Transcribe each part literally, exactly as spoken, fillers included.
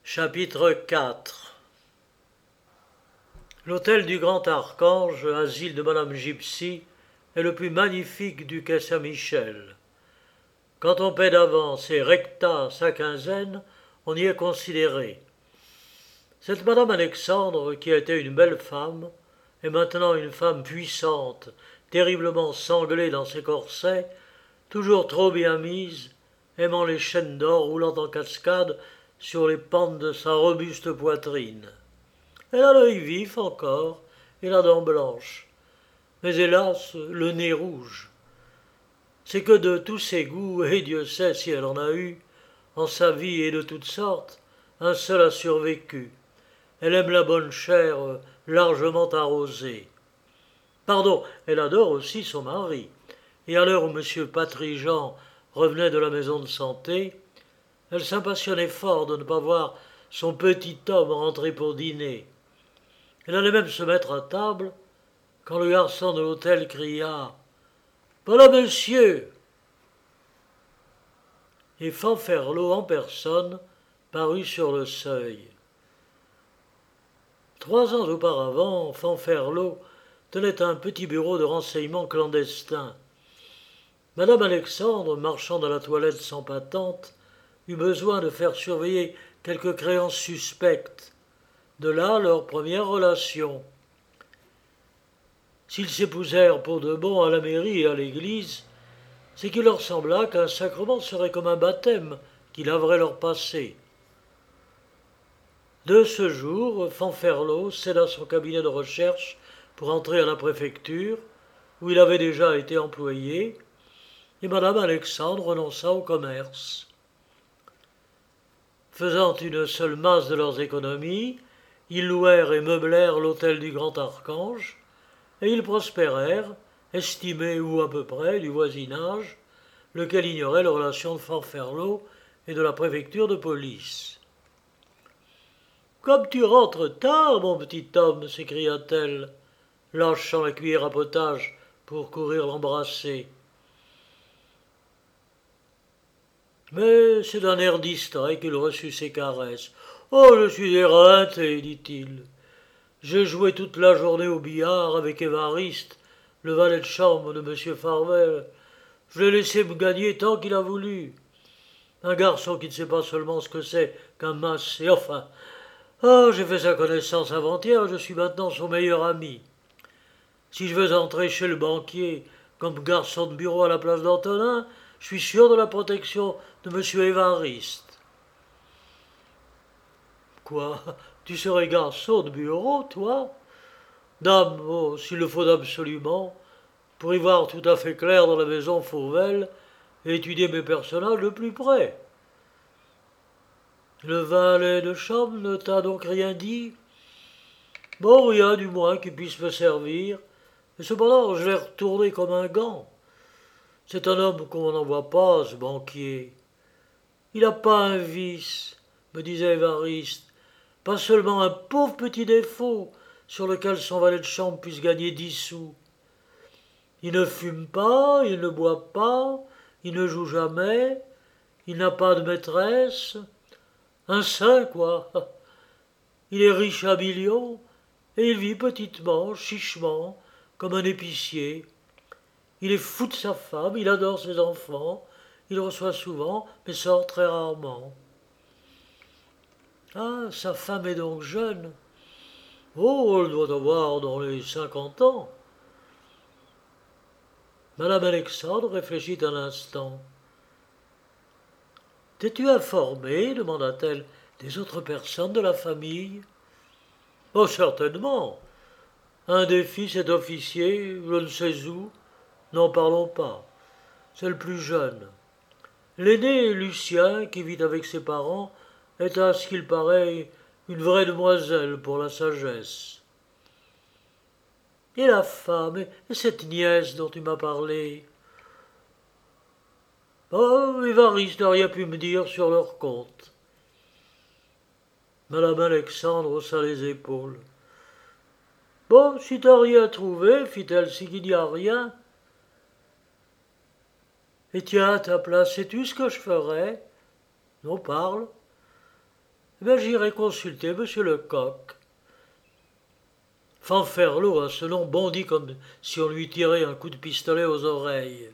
Chapitre quatre. L'hôtel du Grand Archange, asile de Madame Gipsy, est le plus magnifique du quai Saint-Michel. Quand on paie d'avance et recta sa quinzaine, on y est considéré. Cette Madame Alexandre, qui a été une belle femme, est maintenant une femme puissante, terriblement sanglée dans ses corsets, toujours trop bien mise, aimant les chaînes d'or roulant en cascade sur les pentes de sa robuste poitrine. Elle a l'œil vif encore et la dent blanche, mais hélas le nez rouge. C'est que de tous ses goûts, et Dieu sait si elle en a eu, en sa vie et de toutes sortes, un seul a survécu. Elle aime la bonne chair largement arrosée. Pardon, elle adore aussi son mari, et à l'heure où M. Patrijean revenait de la maison de santé, elle s'impationnait fort de ne pas voir son petit homme rentrer pour dîner. Elle allait même se mettre à table, quand le garçon de l'hôtel cria « Voilà monsieur !» Et Fanferlot en personne parut sur le seuil. Trois ans auparavant, Fanferlot tenait un petit bureau de renseignement clandestin. Madame Alexandre, marchand à la toilette sans patente, eut besoin de faire surveiller quelques créances suspectes. De là leur première relation. S'ils s'épousèrent pour de bon à la mairie et à l'église, c'est qu'il leur sembla qu'un sacrement serait comme un baptême qui laverait leur passé. De ce jour, Fanferlot céda son cabinet de recherche pour entrer à la préfecture, où il avait déjà été employé, et Madame Alexandre renonça au commerce. Faisant une seule masse de leurs économies, ils louèrent et meublèrent l'hôtel du Grand Archange, et ils prospérèrent, estimés ou à peu près du voisinage, lequel ignorait les relations de Fanferlot et de la préfecture de police. « Comme tu rentres tard, mon petit homme !» s'écria-t-elle, lâchant la cuillère à potage pour courir l'embrasser. Mais c'est d'un air distrait qu'il reçut ses caresses. « Oh, je suis éreinté, dit-il. J'ai joué toute la journée au billard avec Évariste, le valet de chambre de M. Farvel. Je l'ai laissé me gagner tant qu'il a voulu. Un garçon qui ne sait pas seulement ce que c'est qu'un mas, et enfin, oh, j'ai fait sa connaissance avant-hier, je suis maintenant son meilleur ami. Si je veux entrer chez le banquier comme garçon de bureau à la place d'Antonin, je suis sûr de la protection de M. Évariste. » « Quoi, tu serais garçon de bureau, toi ? Dame, oh, s'il le faut absolument, pour y voir tout à fait clair dans la maison Fauvel et étudier mes personnages de plus près. Le valet de chambre ne t'a donc rien dit ? Bon, rien du moins qui puisse me servir, mais cependant je l'ai retourné comme un gant. C'est un homme qu'on n'en voit pas, ce banquier. Il n'a pas un vice, me disait Évariste, pas seulement un pauvre petit défaut sur lequel son valet de chambre puisse gagner dix sous. Il ne fume pas, il ne boit pas, il ne joue jamais, il n'a pas de maîtresse. Un saint, quoi. Il est riche à millions, et il vit petitement, chichement, comme un épicier. Il est fou de sa femme, il adore ses enfants, il reçoit souvent, mais sort très rarement. Ah, sa femme est donc jeune. Oh, elle doit avoir dans les cinquante ans. Madame Alexandre réfléchit un instant. « T'es-tu informé, demanda-t-elle, des autres personnes de la famille ? » « Oh, certainement. Un des fils est officier, je ne sais où. N'en parlons pas. C'est le plus jeune. L'aîné, Lucien, qui vit avec ses parents, est à ce qu'il paraît une vraie demoiselle pour la sagesse. Et la femme, et cette nièce dont tu m'as parlé ? Oh, Évariste n'a rien pu me dire sur leur compte. Madame Alexandre haussa les épaules. « Bon, si t'as rien trouvé, fit-elle, c'est qu'il n'y a rien. Et tiens, à ta place, sais-tu ce que je ferais ? Non, parle. Eh bien, j'irai consulter monsieur Lecoq. Fanferlot, à ce nom, bondit comme si on lui tirait un coup de pistolet aux oreilles.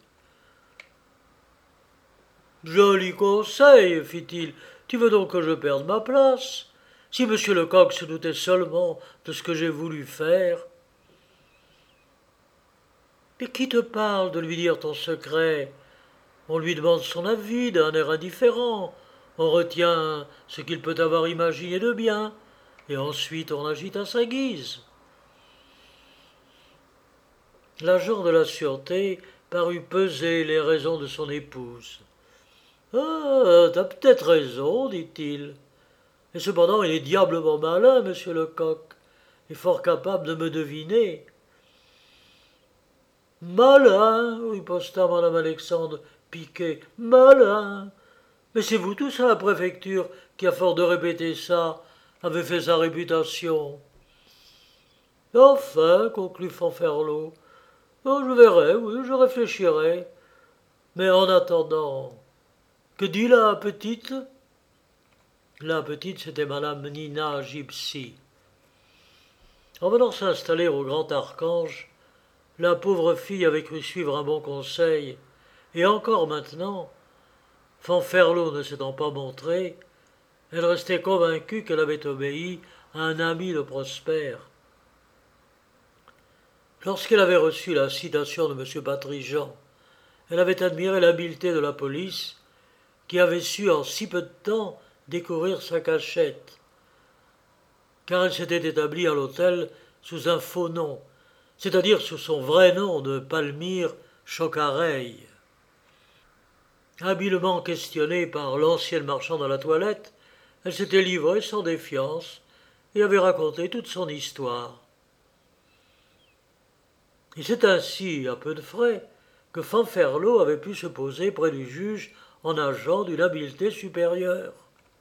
Joli conseil, fit-il. Tu veux donc que je perde ma place? Si monsieur Lecoq se doutait seulement de ce que j'ai voulu faire. Mais qui te parle de lui dire ton secret? On lui demande son avis d'un air indifférent. On retient ce qu'il peut avoir imaginé de bien, et ensuite on agit à sa guise. L'agent de la sûreté parut peser les raisons de son épouse. Ah, t'as peut-être raison, dit-il. Et cependant, il est diablement malin, monsieur Lecoq, et fort capable de me deviner. Malin, riposta madame Alexandre, piquée. Malin. Mais c'est vous tous à la préfecture qui, à force de répéter ça, avez fait sa réputation. Enfin, conclut Fanferlot, oh, je verrai, oui, je réfléchirai. Mais en attendant, que dit la petite? La petite, c'était madame Nina Gypsy. En venant s'installer au Grand Archange, la pauvre fille avait cru suivre un bon conseil, et encore maintenant, Fanferlot ne s'étant pas montré, elle restait convaincue qu'elle avait obéi à un ami de Prosper. Lorsqu'elle avait reçu la citation de M. Patrigent, elle avait admiré l'habileté de la police, qui avait su en si peu de temps découvrir sa cachette, car elle s'était établie à l'hôtel sous un faux nom, c'est-à-dire sous son vrai nom de Palmyre Chocareille. Habilement questionnée par l'ancienne marchand de la toilette, elle s'était livrée sans défiance et avait raconté toute son histoire. Et c'est ainsi, à peu de frais, que Fanferlot avait pu se poser près du juge en agent d'une habileté supérieure.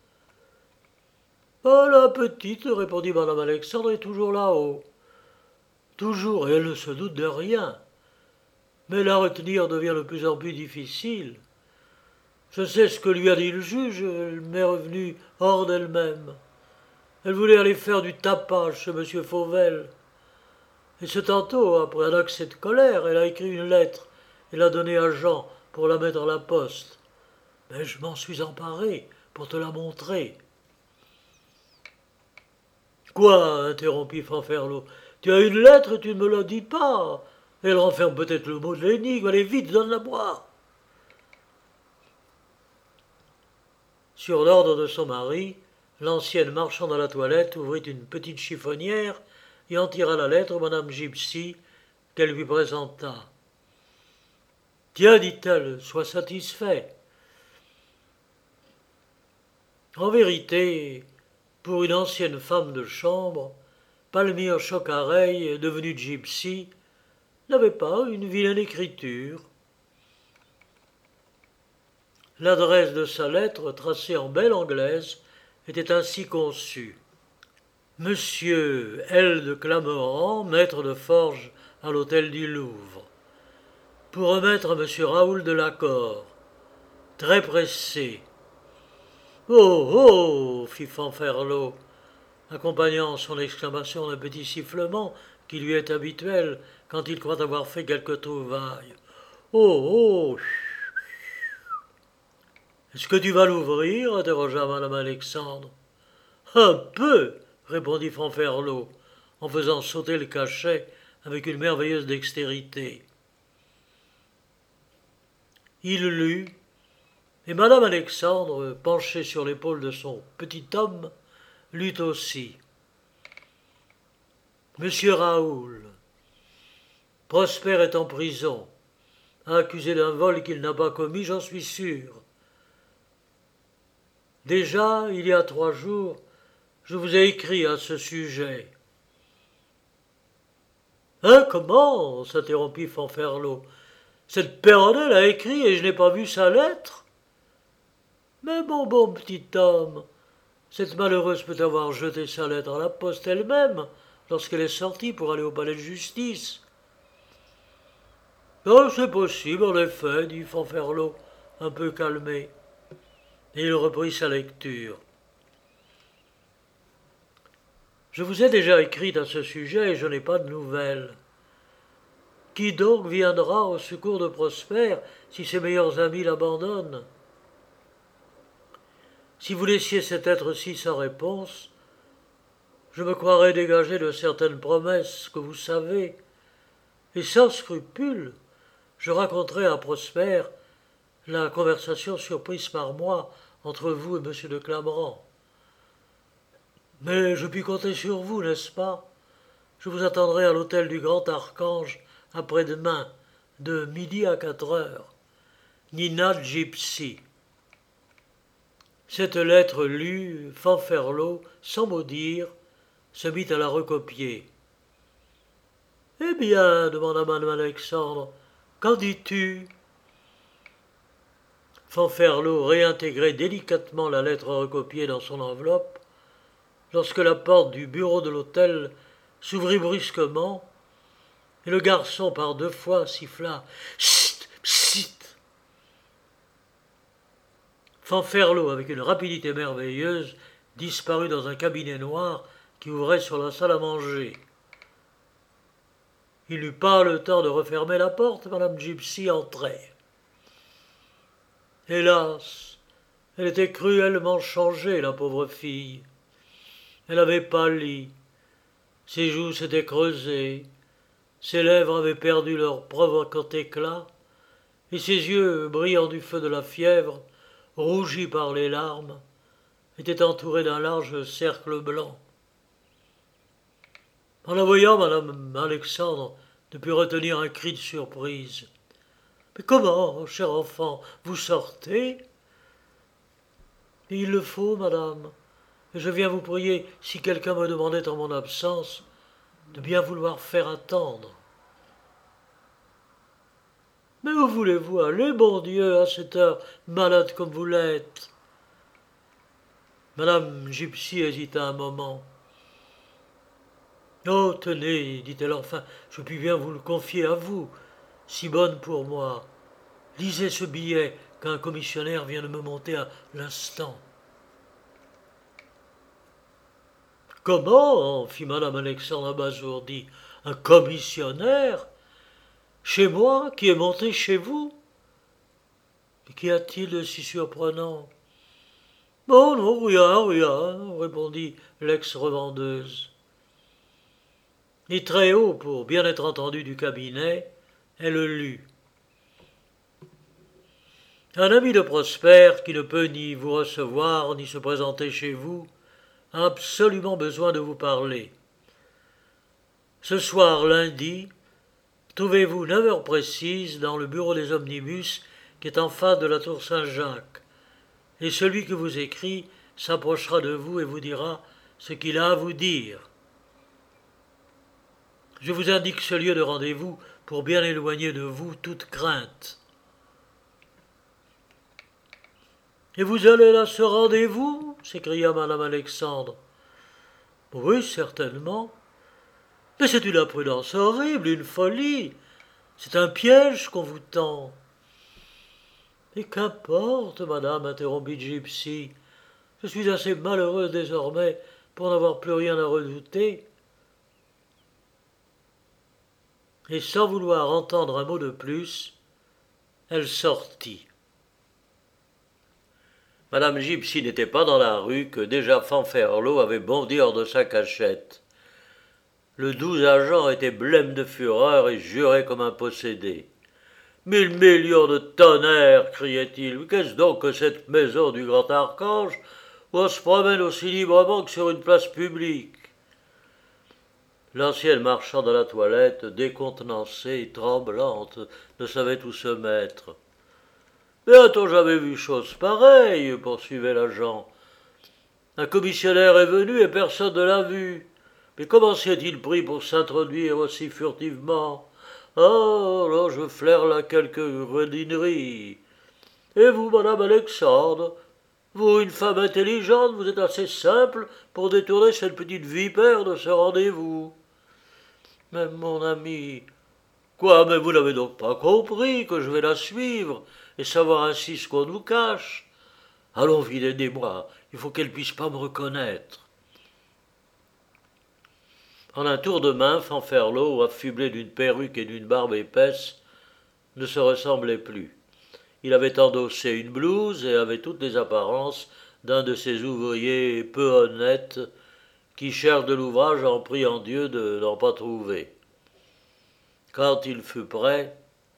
« Ah, la petite, répondit madame Alexandre, est toujours là-haut. Toujours, et elle ne se doute de rien. Mais la retenir devient de plus en plus difficile. Je sais ce que lui a dit le juge, elle m'est revenue hors d'elle-même. Elle voulait aller faire du tapage chez M. Fauvel. Et ce tantôt, après un accès de colère, elle a écrit une lettre et l'a donnée à Jean pour la mettre à la poste. Mais je m'en suis emparé pour te la montrer. » Quoi, interrompit Fanferlot, tu as une lettre et tu ne me la dis pas. Elle renferme peut-être le mot de l'énigme. Allez vite, donne-la-moi. Sur l'ordre de son mari, l'ancienne marchande à la toilette ouvrit une petite chiffonnière et en tira la lettre à madame Gypsy, qu'elle lui présenta. « Tiens, dit-elle, sois satisfait. » En vérité, pour une ancienne femme de chambre, Palmyre Chocareille, devenue Gypsy, n'avait pas une vilaine écriture. L'adresse de sa lettre, tracée en belle anglaise, était ainsi conçue. Monsieur L. de Clameran, maître de forge à l'hôtel du Louvre. Pour remettre à monsieur Raoul de Lacor. Très pressé. Oh, oh, fit Fanferlot, accompagnant son exclamation d'un petit sifflement qui lui est habituel quand il croit avoir fait quelque trouvaille. Oh, oh. Est-ce que tu vas l'ouvrir? Interrogea madame Alexandre. Un peu, répondit Fanferlot, en faisant sauter le cachet avec une merveilleuse dextérité. Il lut, et madame Alexandre, penchée sur l'épaule de son petit homme, lut aussi. Monsieur Raoul, Prosper est en prison, accusé d'un vol qu'il n'a pas commis, j'en suis sûr. Déjà, il y a trois jours, je vous ai écrit à ce sujet. Hein, comment? S'interrompit Fanferlot. Cette péronnelle a écrit et je n'ai pas vu sa lettre. Mais mon bon petit homme, cette malheureuse peut avoir jeté sa lettre à la poste elle-même lorsqu'elle est sortie pour aller au palais de justice. Oh, c'est possible, en effet, dit Fanferlot, un peu calmé. Et il reprit sa lecture. Je vous ai déjà écrit à ce sujet et je n'ai pas de nouvelles. Qui donc viendra au secours de Prosper si ses meilleurs amis l'abandonnent? Si vous laissiez cet être-ci sans réponse, je me croirais dégagé de certaines promesses que vous savez, et sans scrupule, je raconterai à Prosper la conversation surprise par moi entre vous et M. de Clamrand. Mais je puis compter sur vous, n'est-ce pas? Je vous attendrai à l'hôtel du Grand Archange après-demain, de midi à quatre heures. Nina Gypsy. Cette lettre lue, Fanferlot, sans mot dire, se mit à la recopier. « Eh bien, demanda madame Alexandre, qu'en dis-tu » Fanferlot réintégrait délicatement la lettre recopiée dans son enveloppe, lorsque la porte du bureau de l'hôtel s'ouvrit brusquement, et le garçon par deux fois siffla « Chut, chut !» Fanferlot, avec une rapidité merveilleuse, disparut dans un cabinet noir qui ouvrait sur la salle à manger. Il n'eut pas le temps de refermer la porte, madame Gypsy entrait. Hélas, elle était cruellement changée, la pauvre fille. Elle avait pâli, ses joues s'étaient creusées, ses lèvres avaient perdu leur provocant éclat, et ses yeux, brillant du feu de la fièvre, rougis par les larmes, étaient entourés d'un large cercle blanc. En la voyant, madame Alexandre ne put retenir un cri de surprise. « Mais comment, cher enfant, vous sortez ?»« Il le faut, madame, et je viens vous prier, si quelqu'un me demandait en mon absence, de bien vouloir faire attendre. »« Mais où voulez-vous aller, bon Dieu, à cette heure, malade comme vous l'êtes ?» Madame Gypsy hésita un moment. « Oh, tenez, dit-elle enfin, je puis bien vous le confier à vous, si bonne pour moi. Lisez ce billet qu'un commissionnaire vient de me monter à l'instant. » « Comment ?» fit madame Alexandre abasourdie. « Un commissionnaire? Chez moi, qui est monté chez vous? Et qu'y a-t-il de si surprenant? »« Oh non, rien, rien, répondit l'ex-revendeuse. Et très haut, pour bien être entendu du cabinet, elle lut. Un ami de Prosper, qui ne peut ni vous recevoir, ni se présenter chez vous, a absolument besoin de vous parler. Ce soir, lundi, trouvez-vous neuf heures précises dans le bureau des omnibus qui est en face de la tour Saint-Jacques, et celui que vous écrit s'approchera de vous et vous dira ce qu'il a à vous dire. Je vous indique ce lieu de rendez-vous pour bien éloigner de vous toute crainte. « Et vous allez à ce rendez-vous » s'écria madame Alexandre. « Oui, certainement. Mais c'est une imprudence horrible, une folie. C'est un piège qu'on vous tend. »« Et qu'importe, madame, interrompit Gypsy. Je suis assez malheureuse désormais pour n'avoir plus rien à redouter. » Et sans vouloir entendre un mot de plus, elle sortit. Madame Gypsy n'était pas dans la rue que déjà Fanferlot avait bondi hors de sa cachette. Le doux agent était blême de fureur et jurait comme un possédé. « Mille millions de tonnerres !» criait-il. « Qu'est-ce donc que cette maison du Grand Archange où on se promène aussi librement que sur une place publique ?» L'ancienne marchande à la toilette, décontenancée et tremblante, ne savait où se mettre. « Mais a-t-on jamais vu chose pareille ?» poursuivait l'agent. « Un commissionnaire est venu et personne ne l'a vu. Mais comment s'y est-il pris pour s'introduire aussi furtivement? Oh, là, je flaire là quelques redineries. Et vous, madame Alexandre, vous, une femme intelligente, vous êtes assez simple pour détourner cette petite vipère de ce rendez-vous. Mais mon ami, quoi, mais vous n'avez donc pas compris que je vais la suivre et savoir ainsi ce qu'on nous cache? Allons, vite, aidez-moi, il faut qu'elle puisse pas me reconnaître. » En un tour de main, Fanferlot, affublé d'une perruque et d'une barbe épaisse, ne se ressemblait plus. Il avait endossé une blouse et avait toutes les apparences d'un de ces ouvriers peu honnêtes qui cherchent de l'ouvrage en priant Dieu de n'en pas trouver. Quand il fut prêt,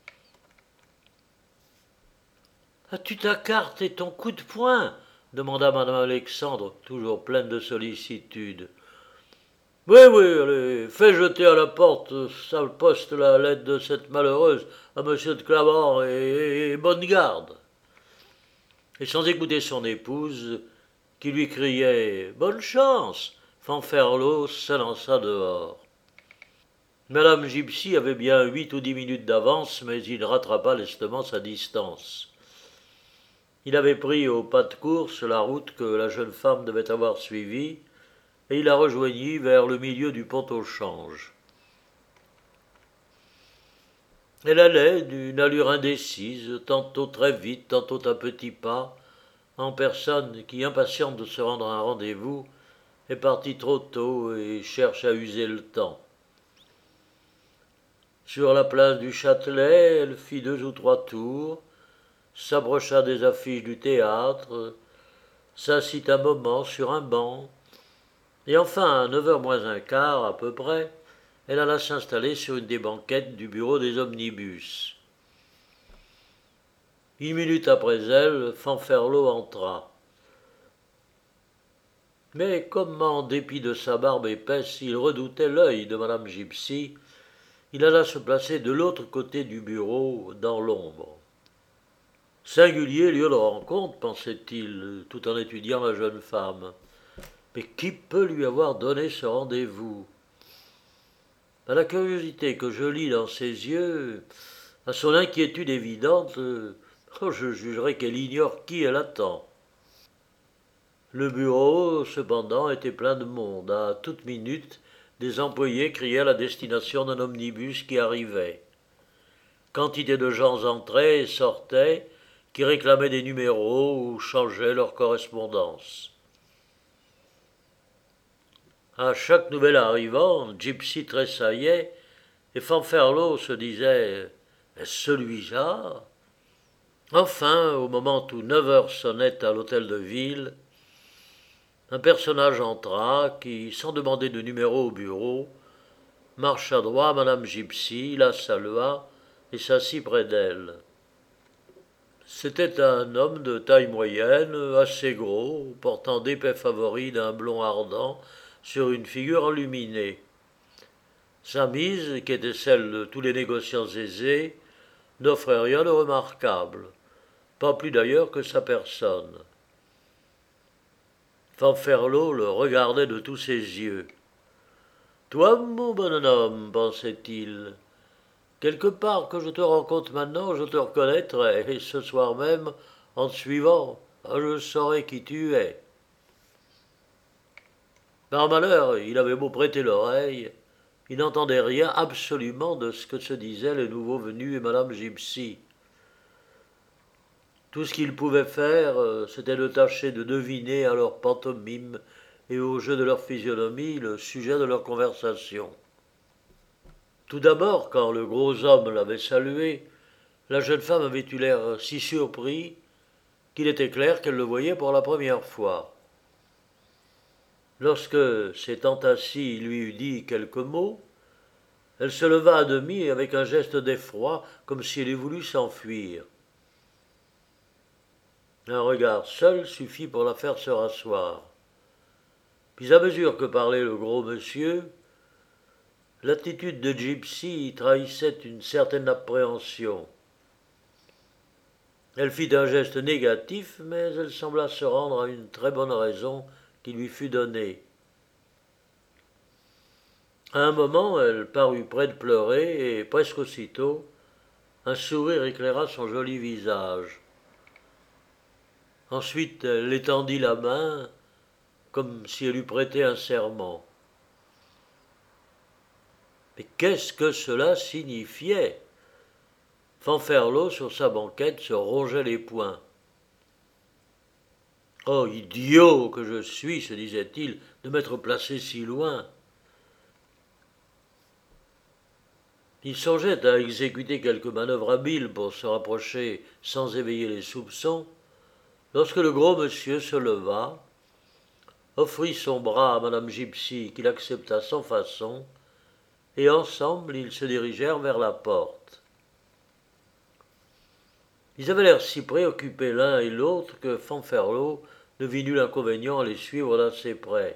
« As-tu ta carte et ton coup de poing ?» demanda madame Alexandre, toujours pleine de sollicitude. « Oui, oui, allez, fais jeter à la porte, sale poste, la lettre de cette malheureuse à monsieur de Clamart et, et, et bonne garde. » Et sans écouter son épouse, qui lui criait « Bonne chance !» Fanferlot s'élança dehors. Madame Gypsy avait bien huit ou dix minutes d'avance, mais il rattrapa lestement sa distance. Il avait pris au pas de course la route que la jeune femme devait avoir suivie, et il la rejoignit vers le milieu du pont au change. Elle allait d'une allure indécise, tantôt très vite, tantôt à petits pas, en personne qui, impatiente de se rendre à un rendez-vous, est partie trop tôt et cherche à user le temps. Sur la place du Châtelet, elle fit deux ou trois tours, s'approcha des affiches du théâtre, s'assit un moment sur un banc, et enfin, à neuf heures moins un quart à peu près, elle alla s'installer sur une des banquettes du bureau des omnibus. Une minute après elle, Fanferlot entra. Mais comme en dépit de sa barbe épaisse, il redoutait l'œil de madame Gypsy, il alla se placer de l'autre côté du bureau, dans l'ombre. Singulier lieu de rencontre, pensait-il, tout en étudiant la jeune femme. Mais qui peut lui avoir donné ce rendez-vous ? À la curiosité que je lis dans ses yeux, à son inquiétude évidente, oh, je jugerais qu'elle ignore qui elle attend. Le bureau, cependant, était plein de monde. À toute minute, des employés criaient à la destination d'un omnibus qui arrivait. Quantité de gens entraient et sortaient, qui réclamaient des numéros ou changeaient leur correspondance. À chaque nouvel arrivant, Gypsy tressaillait, et Fanferlot se disait « Est-ce celui-là ?» Enfin, au moment où neuf heures sonnaient à l'hôtel de ville, un personnage entra qui, sans demander de numéro au bureau, marcha droit à madame Gypsy, la salua et s'assit près d'elle. C'était un homme de taille moyenne, assez gros, portant d'épais favoris d'un blond ardent sur une figure enluminée. Sa mise, qui était celle de tous les négociants aisés, n'offrait rien de remarquable, pas plus d'ailleurs que sa personne. Fanferlot le regardait de tous ses yeux. « Toi, mon bonhomme, pensait-il, quelque part que je te rencontre maintenant, je te reconnaîtrai, et ce soir même, en te suivant, je saurai qui tu es. » Par malheur, il avait beau prêter l'oreille, il n'entendait rien absolument de ce que se disaient les nouveaux venus et madame Gypsy. Tout ce qu'il pouvait faire, c'était de tâcher de deviner à leurs pantomimes et au jeu de leur physionomie le sujet de leur conversation. Tout d'abord, quand le gros homme l'avait salué, la jeune femme avait eu l'air si surpris qu'il était clair qu'elle le voyait pour la première fois. Lorsque, s'étant assis, il lui eut dit quelques mots, elle se leva à demi avec un geste d'effroi, comme si elle eût voulu s'enfuir. Un regard seul suffit pour la faire se rasseoir. Puis à mesure que parlait le gros monsieur, l'attitude de Gypsy trahissait une certaine appréhension. Elle fit un geste négatif, mais elle sembla se rendre à une très bonne raison qui lui fut donnée. À un moment, elle parut près de pleurer, et presque aussitôt, un sourire éclaira son joli visage. Ensuite, elle étendit la main, comme si elle eût prêté un serment. Mais qu'est-ce que cela signifiait ? Fanferlot, sur sa banquette, se rongeait les poings. « Oh, idiot que je suis, se disait-il, de m'être placé si loin. Il songeait à exécuter quelques manœuvres habiles pour se rapprocher sans éveiller les soupçons, lorsque le gros monsieur se leva, offrit son bras à madame Gipsy, qu'il accepta sans façon, et ensemble ils se dirigèrent vers la porte. Ils avaient l'air si préoccupés l'un et l'autre que Fanferlot ne vit nul inconvénient à les suivre d'assez près.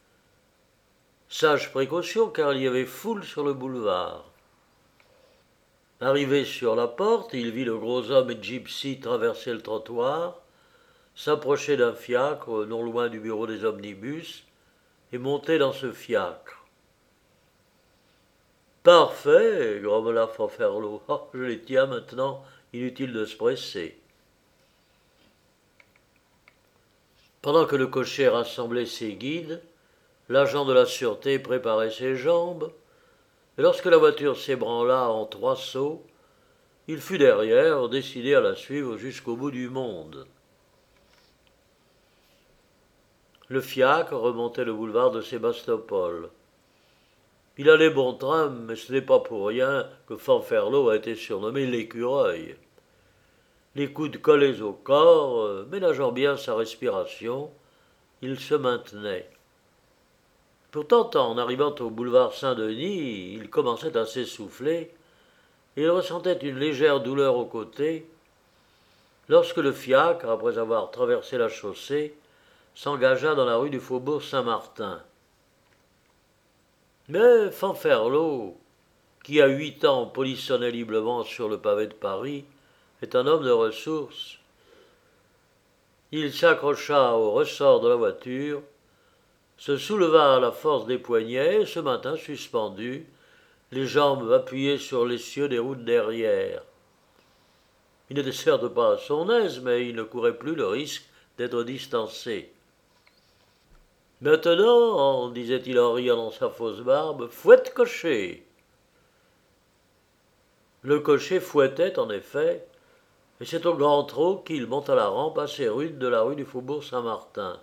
Sage précaution, car il y avait foule sur le boulevard. Arrivé sur la porte, il vit le gros homme et Gipsy traverser le trottoir, s'approcher d'un fiacre non loin du bureau des omnibus et monter dans ce fiacre. « Parfait, grommela Fanferlot. Oh, je les tiens maintenant, inutile de se presser. » Pendant que le cocher rassemblait ses guides, l'agent de la sûreté préparait ses jambes, et lorsque la voiture s'ébranla en trois sauts, il fut derrière, décidé à la suivre jusqu'au bout du monde. Le fiacre remontait le boulevard de Sébastopol. Il allait bon train, mais ce n'est pas pour rien que Fanferlot a été surnommé l'écureuil. Les coudes collés au corps, ménageant bien sa respiration, il se maintenait. Pourtant, en arrivant au boulevard Saint-Denis, il commençait à s'essouffler, et il ressentait une légère douleur au côté, lorsque le fiacre, après avoir traversé la chaussée, s'engagea dans la rue du Faubourg Saint-Martin. Mais Fanferlot, qui à huit ans polissonnait librement sur le pavé de Paris, est un homme de ressources. Il s'accrocha au ressort de la voiture, se souleva à la force des poignets et se maintint suspendu, les jambes appuyées sur l'essieu des roues de derrière. Il n'était certes pas à son aise, mais il ne courait plus le risque d'être distancé. « Maintenant, disait-il en riant dans sa fausse barbe, fouette cocher !» Le cocher fouettait, en effet, et c'est au grand trot qu'il monta la rampe assez rude de la rue du Faubourg Saint-Martin.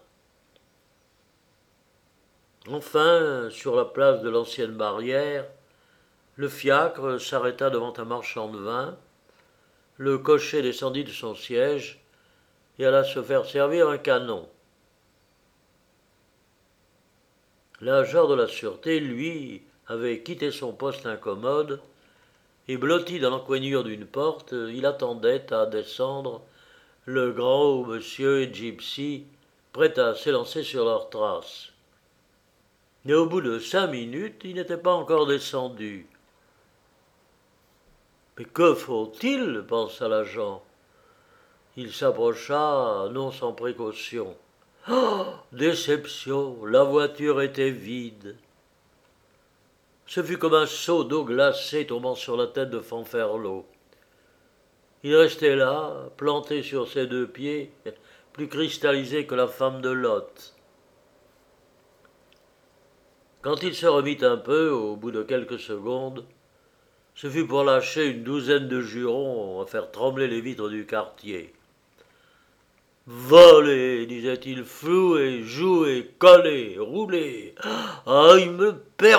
Enfin, sur la place de l'ancienne barrière, le fiacre s'arrêta devant un marchand de vin, le cocher descendit de son siège et alla se faire servir un canon. L'agent de la sûreté, lui, avait quitté son poste incommode, et blotti dans l'encoignure d'une porte, il attendait à descendre le grand monsieur et Gipsy, prêts à s'élancer sur leurs traces. Mais au bout de cinq minutes, il n'était pas encore descendu. « Mais que faut-il » pensa l'agent. Il s'approcha, non sans précaution. Oh, déception, la voiture était vide. Ce fut comme un seau d'eau glacée tombant sur la tête de Fanferlot. Il restait là, planté sur ses deux pieds, plus cristallisé que la femme de Lot. Quand il se remit un peu, au bout de quelques secondes, ce fut pour lâcher une douzaine de jurons à faire trembler les vitres du quartier. « Volez, disait-il, flouez, jouez, collez, roulez. Ah, ils me paieront !»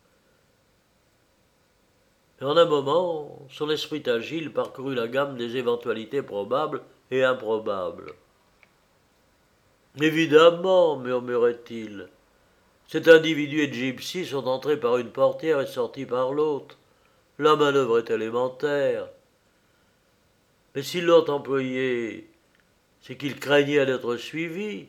Et en un moment, son esprit agile parcourut la gamme des éventualités probables et improbables. « Évidemment, murmurait-il, cet individu et Gipsy sont entrés par une portière et sortis par l'autre. La manœuvre est élémentaire. Mais s'ils l'ont employé, c'est qu'ils craignaient d'être suivis.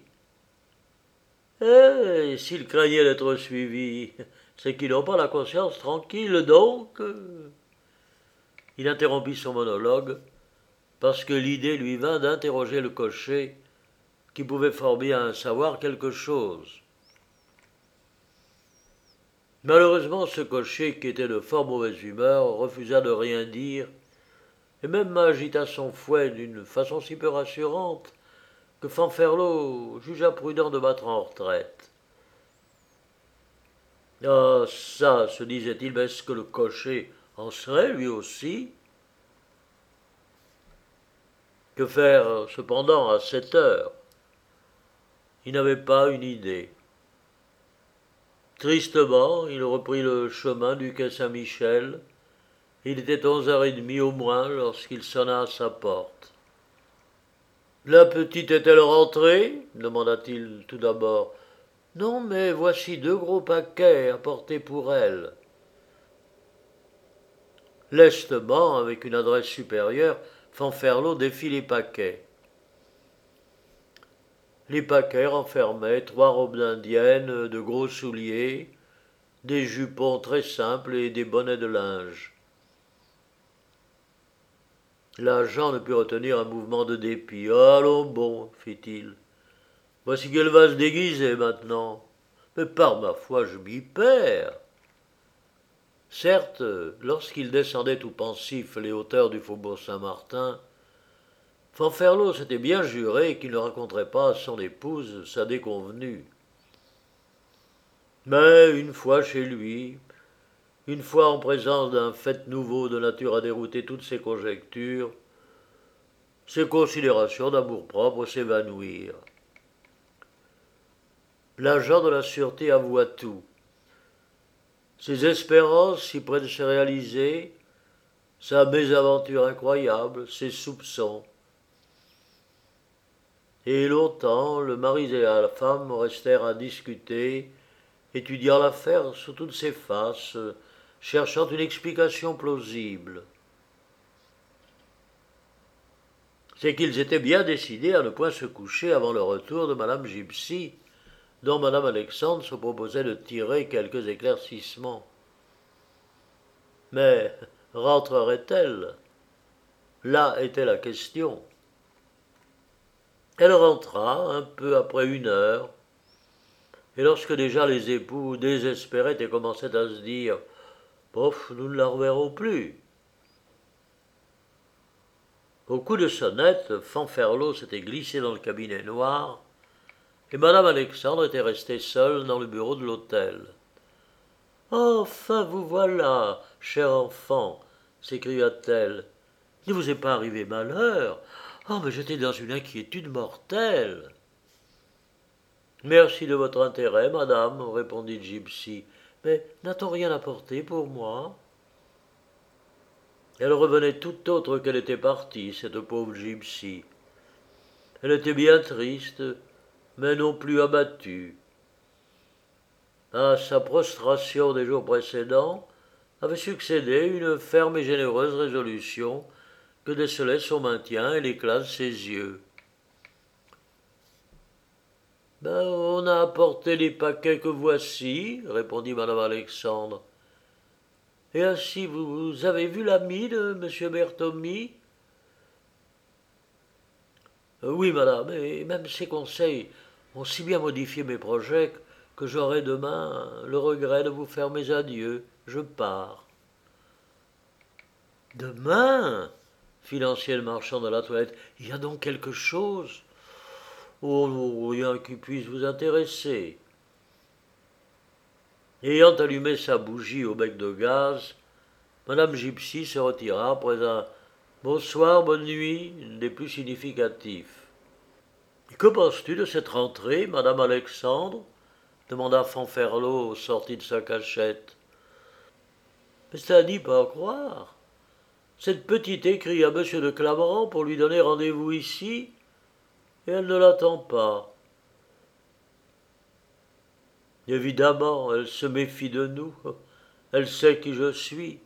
Et s'ils craignaient d'être suivis, c'est qu'ils n'ont pas la conscience tranquille, donc... Il interrompit son monologue, parce que l'idée lui vint d'interroger le cocher, qui pouvait fort bien savoir quelque chose. Malheureusement, ce cocher, qui était de fort mauvaise humeur, refusa de rien dire, et même agita son fouet d'une façon si peu rassurante que Fanferlot jugea prudent de battre en retraite. « Ah, ça, se disait-il, mais est-ce que le cocher en serait lui aussi ? Que faire cependant à cette heure ? Il n'avait pas une idée. Tristement, il reprit le chemin du quai Saint-Michel, Il était onze heures trente au moins lorsqu'il sonna à sa porte. La petite est-elle rentrée demanda-t-il tout d'abord. Non, mais voici deux gros paquets apportés pour elle. Lestement, avec une adresse supérieure, Fanferlot défit les paquets. Les paquets renfermaient trois robes d'indienne, de gros souliers, des jupons très simples et des bonnets de linge. L'agent ne put retenir un mouvement de dépit. Allons bon, fit-il. Voici qu'elle va se déguiser maintenant. Mais par ma foi, je m'y perds. Certes, lorsqu'il descendait tout pensif les hauteurs du faubourg Saint-Martin, Fanferlot s'était bien juré qu'il ne raconterait pas à son épouse sa déconvenue. Mais une fois chez lui, une fois en présence d'un fait nouveau de nature à dérouter toutes ses conjectures, ses considérations d'amour-propre s'évanouirent. L'agent de la sûreté avoua tout. Ses espérances si près de se réaliser, sa mésaventure incroyable, ses soupçons. Et longtemps, le mari et la femme restèrent à discuter, étudiant l'affaire sous toutes ses faces, cherchant une explication plausible. C'est qu'ils étaient bien décidés à ne point se coucher avant le retour de madame Gipsy, dont madame Alexandre se proposait de tirer quelques éclaircissements. Mais rentrerait-elle? Là était la question. Elle rentra un peu après une heure, et lorsque déjà les époux désespéraient et commençaient à se dire « Pof, nous ne la reverrons plus », au coup de sonnette, Fanferlot s'était glissé dans le cabinet noir, et madame Alexandre était restée seule dans le bureau de l'hôtel. « Enfin vous voilà, cher enfant !» s'écria-t-elle. « Il ne vous est pas arrivé malheur? Oh, mais j'étais dans une inquiétude mortelle. » « Merci de votre intérêt, madame, répondit Gipsy. Mais n'a-t-on rien apporté pour moi? Elle revenait tout autre qu'elle était partie, cette pauvre Gipsy. Elle était bien triste, mais non plus abattue. À sa prostration des jours précédents avait succédé une ferme et généreuse résolution que décelait son maintien et l'éclat de ses yeux. « Ben, on a apporté les paquets que voici, répondit madame Alexandre. Et ainsi, vous avez vu l'ami de M. Berthomy? Oui, madame, et même ses conseils ont si bien modifié mes projets que j'aurai demain le regret de vous faire mes adieux. Je pars. Demain? Fit l'ancien marchand de la toilette. Il y a donc quelque chose? Oh non, rien qui puisse vous intéresser. Ayant allumé sa bougie au bec de gaz, madame Gipsy se retira après un bonsoir, bonne nuit des plus significatifs. Que penses-tu de cette rentrée, madame Alexandre? Demanda Fanferlot, sorti de sa cachette. Mais c'est à n'y pas croire. Cette petite écrit à monsieur de Clamorand pour lui donner rendez-vous ici, et elle ne l'attend pas. Évidemment, elle se méfie de nous. Elle sait qui je suis.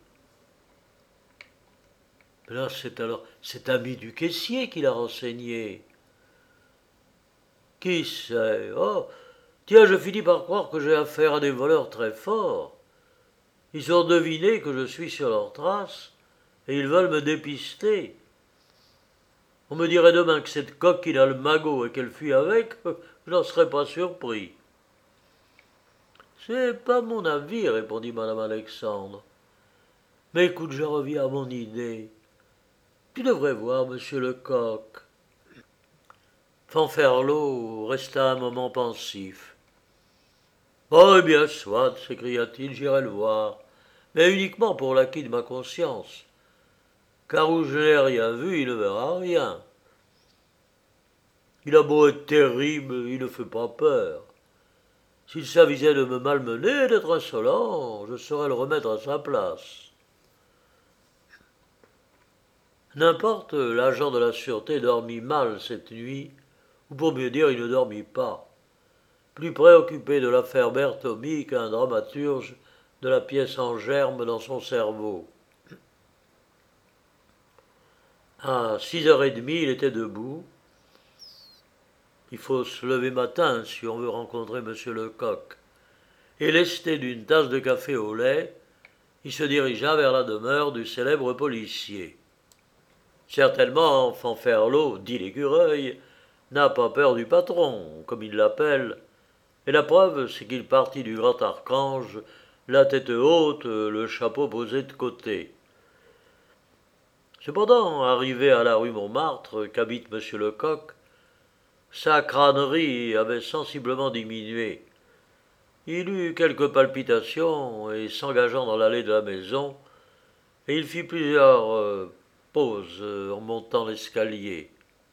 Mais là, c'est alors cet ami du caissier qui l'a renseigné. Qui sait? Oh, tiens, je finis par croire que j'ai affaire à des voleurs très forts. Ils ont deviné que je suis sur leurs traces, et ils veulent me dépister. On me dirait demain que cette coquine a le magot et qu'elle fuit avec, je n'en serais pas surpris. C'est pas mon avis, répondit madame Alexandre. Mais écoute, je reviens à mon idée. Tu devrais voir monsieur Lecoq. Fanferlot resta un moment pensif. Oh, eh bien, soit, s'écria-t-il, j'irai le voir, mais uniquement pour l'acquit de ma conscience. Car où je n'ai rien vu, il ne verra rien. Il a beau être terrible, il ne fait pas peur. S'il s'avisait de me malmener, d'être insolent, je saurais le remettre à sa place. N'importe, l'agent de la sûreté dormit mal cette nuit, ou pour mieux dire, il ne dormit pas, plus préoccupé de l'affaire Berthomy qu'un dramaturge de la pièce en germe dans son cerveau. À six heures trente, il était debout. Il faut se lever matin si on veut rencontrer monsieur Lecoq. Et lesté d'une tasse de café au lait, il se dirigea vers la demeure du célèbre policier. Certainement, Fanferlot, dit l'écureuil, n'a pas peur du patron, comme il l'appelle, et la preuve, c'est qu'il partit du grand archange, la tête haute, le chapeau posé de côté. Cependant, arrivé à la rue Montmartre, qu'habite monsieur Lecoq, sa crânerie avait sensiblement diminué. Il eut quelques palpitations, et s'engageant dans l'allée de la maison, et il fit plusieurs euh, pauses euh, en montant l'escalier.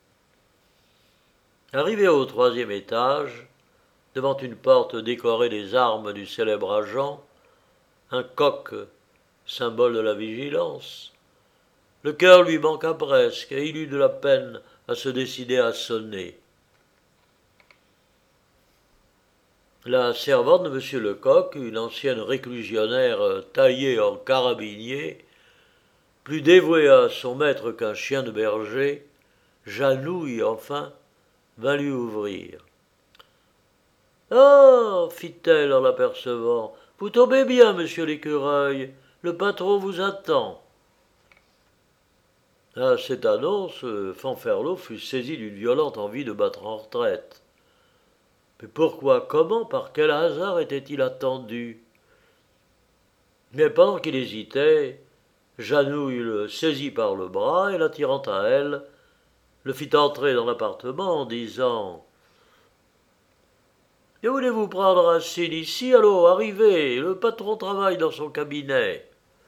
Arrivé au troisième étage, devant une porte décorée des armes du célèbre agent, un coq, symbole de la vigilance, le cœur lui manqua presque, et il eut de la peine à se décider à sonner. La servante de monsieur Lecoq, une ancienne réclusionnaire taillée en carabinier, plus dévouée à son maître qu'un chien de berger, Janouille enfin, vint lui ouvrir. « Ah !» fit-elle en l'apercevant, « vous tombez bien, monsieur l'écureuil, le patron vous attend. » À cette annonce, Fanferlot fut saisi d'une violente envie de battre en retraite. Mais pourquoi, comment, par quel hasard était-il attendu? Mais pendant qu'il hésitait, Janouille le saisit par le bras et l'attirant à elle, le fit entrer dans l'appartement en disant « Que voulez-vous prendre asile ici? Allô, arrivez, le patron travaille dans son cabinet. »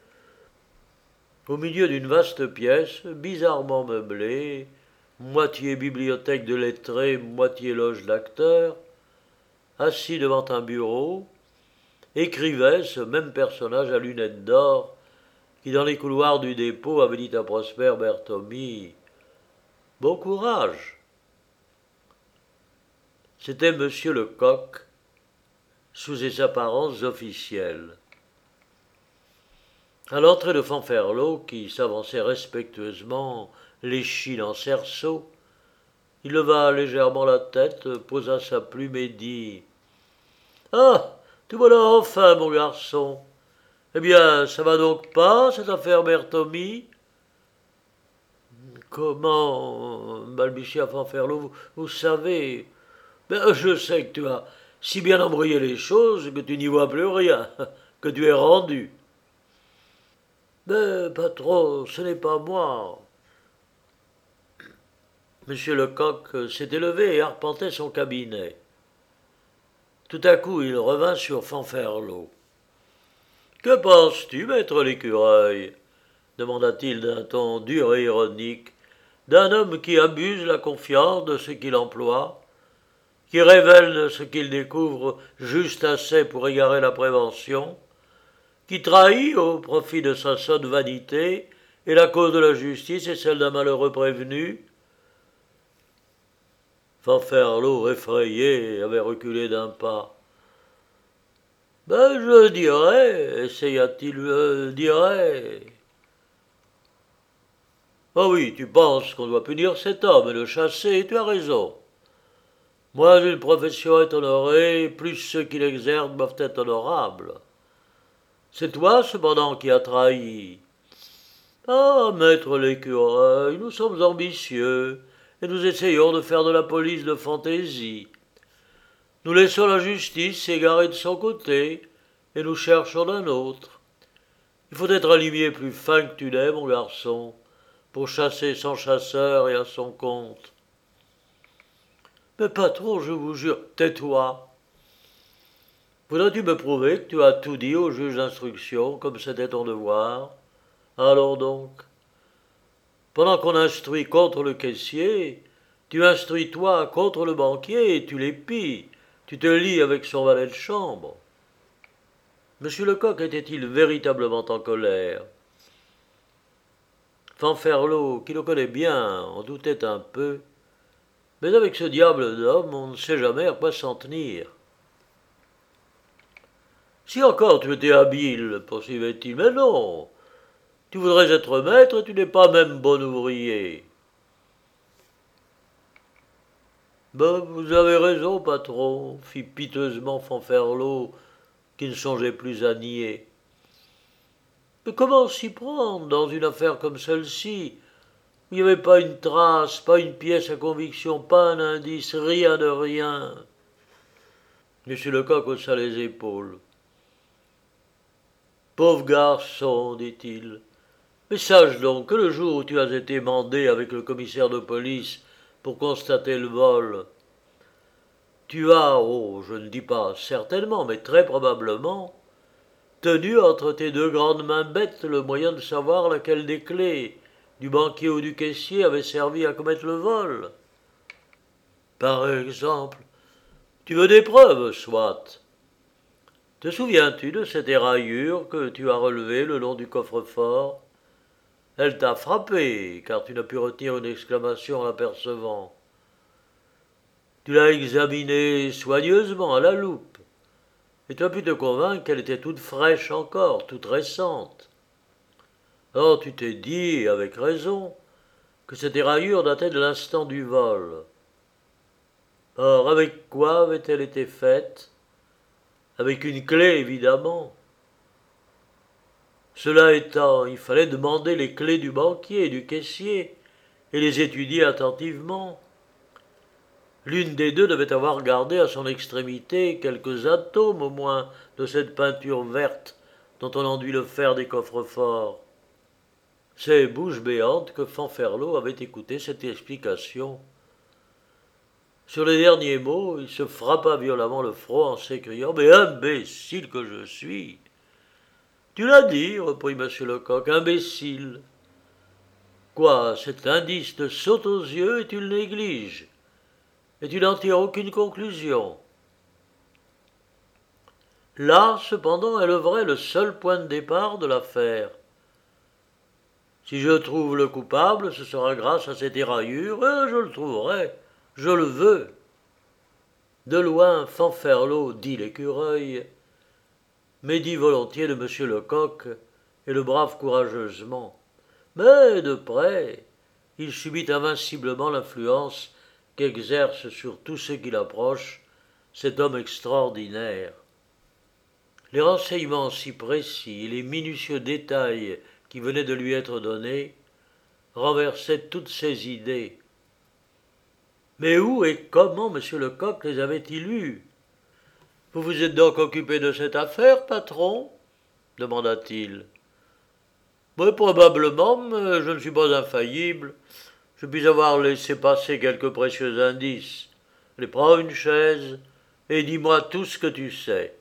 Au milieu d'une vaste pièce, bizarrement meublée, moitié bibliothèque de lettrés, moitié loge d'acteurs, assis devant un bureau, écrivait ce même personnage à lunettes d'or qui, dans les couloirs du dépôt, avait dit à Prosper Berthomy « Bon courage !» C'était monsieur Lecoq, sous ses apparences officielles. À l'entrée de Fanferlot, qui s'avançait respectueusement, l'échine en cerceau, il leva légèrement la tête, posa sa plume et dit « Ah, te voilà enfin, mon garçon. Eh bien, ça va donc pas, cette affaire Berthomy ?»« Comment, balbutia Fanferlot, vous, vous savez. Ben, je sais que tu as si bien embrouillé les choses que tu n'y vois plus rien, que tu es rendu. » « Mais, patron, ce n'est pas moi. » Monsieur Lecoq s'était levé et arpentait son cabinet. Tout à coup, il revint sur Fanferlot. « Que penses-tu, maître l'écureuil ?» demanda-t-il d'un ton dur et ironique, « d'un homme qui abuse la confiance de ceux qu'il emploie, qui révèle ce qu'il découvre juste assez pour égarer la prévention, qui trahit au profit de sa sotte vanité et la cause de la justice et celle d'un malheureux prévenu ?» Fanferlot, effrayé, avait reculé d'un pas. « Ben, je dirais, essaya-t-il, je dirais. »« Ah oui, tu penses qu'on doit punir cet homme et le chasser, et tu as raison. Moins une profession est honorée, plus ceux qui l'exercent doivent être honorables. C'est toi, cependant, qui as trahi. Ah, maître l'écureuil, nous sommes ambitieux, et nous essayons de faire de la police de fantaisie. Nous laissons la justice s'égarer de son côté, et nous cherchons d'un autre. Il faut être un limier plus fin que tu n'es, mon garçon, pour chasser sans chasseur et à son compte. Mais patron, je vous jure, tais-toi. Voudrais-tu me prouver que tu as tout dit au juge d'instruction, comme c'était ton devoir? Alors donc, pendant qu'on instruit contre le caissier, tu instruis toi contre le banquier et tu l'épies, tu te lies avec son valet de chambre. Monsieur Lecoq était-il véritablement en colère? Fanferlot, qui le connaît bien, en doutait un peu. Mais avec ce diable d'homme, on ne sait jamais à quoi s'en tenir. Si encore tu étais habile, poursuivait-il, mais non, tu voudrais être maître et tu n'es pas même bon ouvrier. Ben, vous avez raison, patron, fit piteusement Fanferlot, qui ne songeait plus à nier. Mais comment s'y prendre dans une affaire comme celle-ci? Il n'y avait pas une trace, pas une pièce à conviction, pas un indice, rien de rien. Monsieur Lecoq haussa les épaules. Pauvre garçon, dit-il, mais sache donc que le jour où tu as été mandé avec le commissaire de police pour constater le vol, tu as, oh, je ne dis pas certainement, mais très probablement, tenu entre tes deux grandes mains bêtes le moyen de savoir laquelle des clés du banquier ou du caissier avait servi à commettre le vol. Par exemple, tu veux des preuves, soit. Te souviens-tu de cette éraillure que tu as relevée le long du coffre-fort? Elle t'a frappé, car tu n'as pu retenir une exclamation en l'apercevant. Tu l'as examinée soigneusement à la loupe, et tu as pu te convaincre qu'elle était toute fraîche encore, toute récente. Alors tu t'es dit, avec raison, que cette éraillure datait de l'instant du vol. Or, avec quoi avait-elle été faite? Avec une clé, évidemment. Cela étant, il fallait demander les clés du banquier et du caissier, et les étudier attentivement. L'une des deux devait avoir gardé à son extrémité quelques atomes au moins de cette peinture verte dont on enduit le fer des coffres-forts. C'est bouche béante que Fanferlot avait écouté cette explication. Sur les derniers mots, il se frappa violemment le front en s'écriant « Mais imbécile que je suis !»« Tu l'as dit, reprit M. Lecoq, imbécile. Quoi, cet indice te saute aux yeux et tu le négliges, et tu n'en tires aucune conclusion. Là, cependant, est le vrai, le seul point de départ de l'affaire. Si je trouve le coupable, ce sera grâce à cette éraillure, et je le trouverai, je le veux. » De loin, Fanferlot dit l'écureuil, mais dit volontiers de M. Lecoq, et le brave courageusement. Mais de près, il subit invinciblement l'influence qu'exerce sur tous ceux qui l'approchent cet homme extraordinaire. Les renseignements si précis et les minutieux détails qui venaient de lui être donnés renversaient toutes ses idées. Mais où et comment M. Lecoq les avait-il eus? Vous vous êtes donc occupé de cette affaire, patron? Demanda-t-il. Oui, probablement, mais je ne suis pas infaillible. Je puis avoir laissé passer quelques précieux indices. Allez, prends une chaise et dis-moi tout ce que tu sais.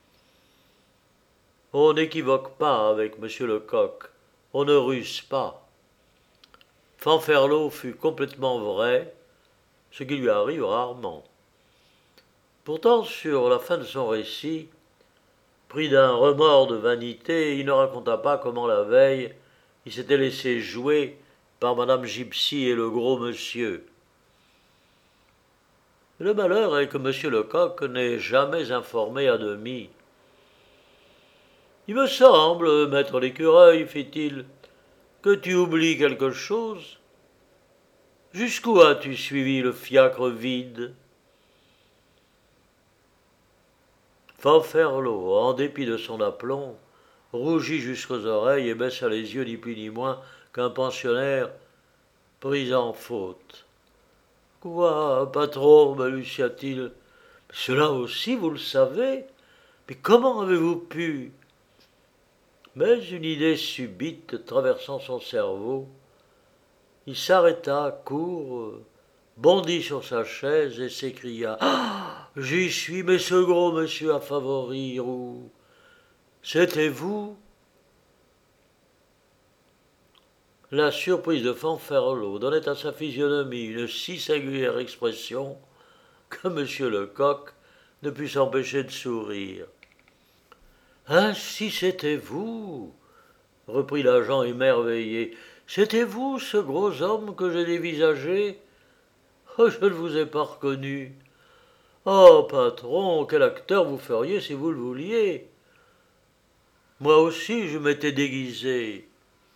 On n'équivoque pas avec M. Lecoq, on ne ruse pas. Fanferlot fut complètement vrai, ce qui lui arrive rarement. Pourtant, sur la fin de son récit, pris d'un remords de vanité, il ne raconta pas comment la veille il s'était laissé jouer par madame Gipsy et le gros monsieur. Le malheur est que M. Lecoq n'est jamais informé à demi. « Il me semble, maître l'écureuil, fit-il, que tu oublies quelque chose. Jusqu'où as-tu suivi le fiacre vide ?» Fanferlot, en dépit de son aplomb, rougit jusqu'aux oreilles et baissa les yeux ni plus ni moins qu'un pensionnaire pris en faute. « Quoi, patron, balbutia-t-il, cela aussi vous le savez? Mais comment avez-vous pu ?» Mais une idée subite traversant son cerveau, il s'arrêta court, bondit sur sa chaise et s'écria « Ah, j'y suis, mais ce gros monsieur à favori, ou c'était vous ?» La surprise de Fanferlot donnait à sa physionomie une si singulière expression que M. Lecoq ne put s'empêcher de sourire. « Ainsi c'était vous ?» reprit l'agent émerveillé. C'était vous, ce gros homme que j'ai dévisagé? Oh, je ne vous ai pas reconnu. Oh, patron, quel acteur vous feriez si vous le vouliez. Moi aussi, je m'étais déguisé.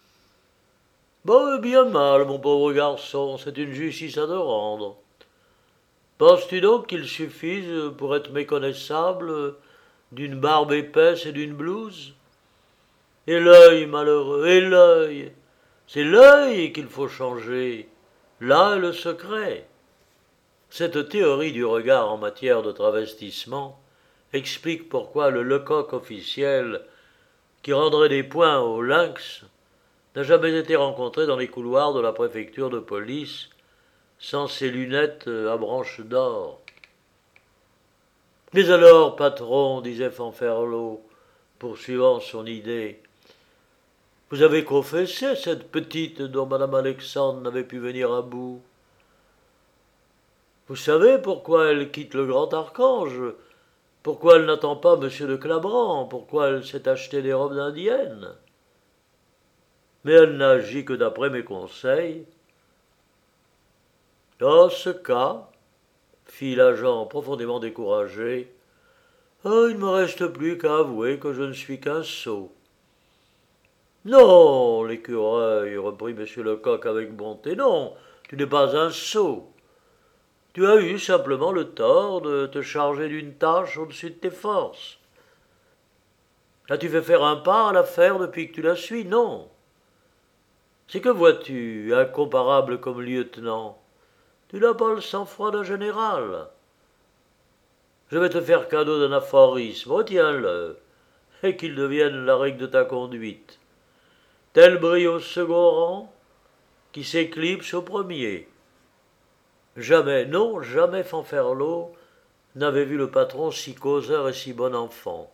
Bon, bien mal, mon pauvre garçon, c'est une justice à te rendre. Penses-tu donc qu'il suffise, pour être méconnaissable, d'une barbe épaisse et d'une blouse? Et l'œil, malheureux, et l'œil. C'est l'œil qu'il faut changer. Là est le secret. Cette théorie du regard en matière de travestissement explique pourquoi le Lecoq officiel, qui rendrait des points au lynx, n'a jamais été rencontré dans les couloirs de la préfecture de police sans ses lunettes à branches d'or. Mais alors, patron, disait Fanferlot, poursuivant son idée, vous avez confessé cette petite dont madame Alexandre n'avait pu venir à bout. Vous savez pourquoi elle quitte le Grand Archange, pourquoi elle n'attend pas monsieur de Clabran, pourquoi elle s'est acheté des robes d'indienne. Mais elle n'agit que d'après mes conseils. Dans ce cas, fit l'agent profondément découragé, oh, il ne me reste plus qu'à avouer que je ne suis qu'un sot. Non, l'écureuil, reprit monsieur Lecoq avec bonté, non, tu n'es pas un sot. Tu as eu simplement le tort de te charger d'une tâche au-dessus de tes forces. As-tu fait faire un pas à l'affaire depuis que tu la suis? Non. C'est que vois-tu, incomparable comme lieutenant, tu n'as pas le sang-froid d'un général. Je vais te faire cadeau d'un aphorisme, retiens-le, et qu'il devienne la règle de ta conduite. Tel brille au second rang, qui s'éclipse au premier. Jamais, non, jamais Fanferlot n'avait vu le patron si causeur et si bon enfant.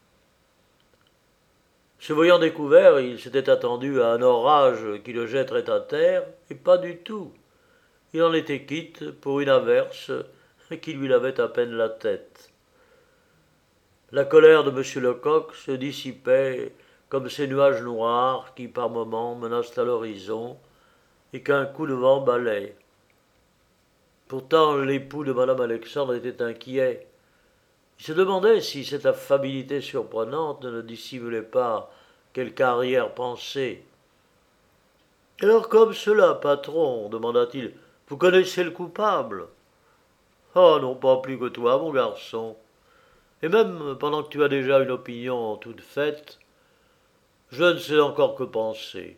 Se voyant découvert, il s'était attendu à un orage qui le jetterait à terre, et pas du tout. Il en était quitte pour une averse qui lui lavait à peine la tête. La colère de monsieur Lecoq se dissipait comme ces nuages noirs qui, par moments, menacent à l'horizon et qu'un coup de vent balaie. Pourtant, l'époux de madame Alexandre était inquiet. Il se demandait si cette affabilité surprenante ne dissimulait pas quelque arrière-pensée. « Alors comme cela, patron, demanda-t-il, vous connaissez le coupable? Oh, non pas plus que toi, mon garçon. Et même pendant que tu as déjà une opinion toute faite, je ne sais encore que penser.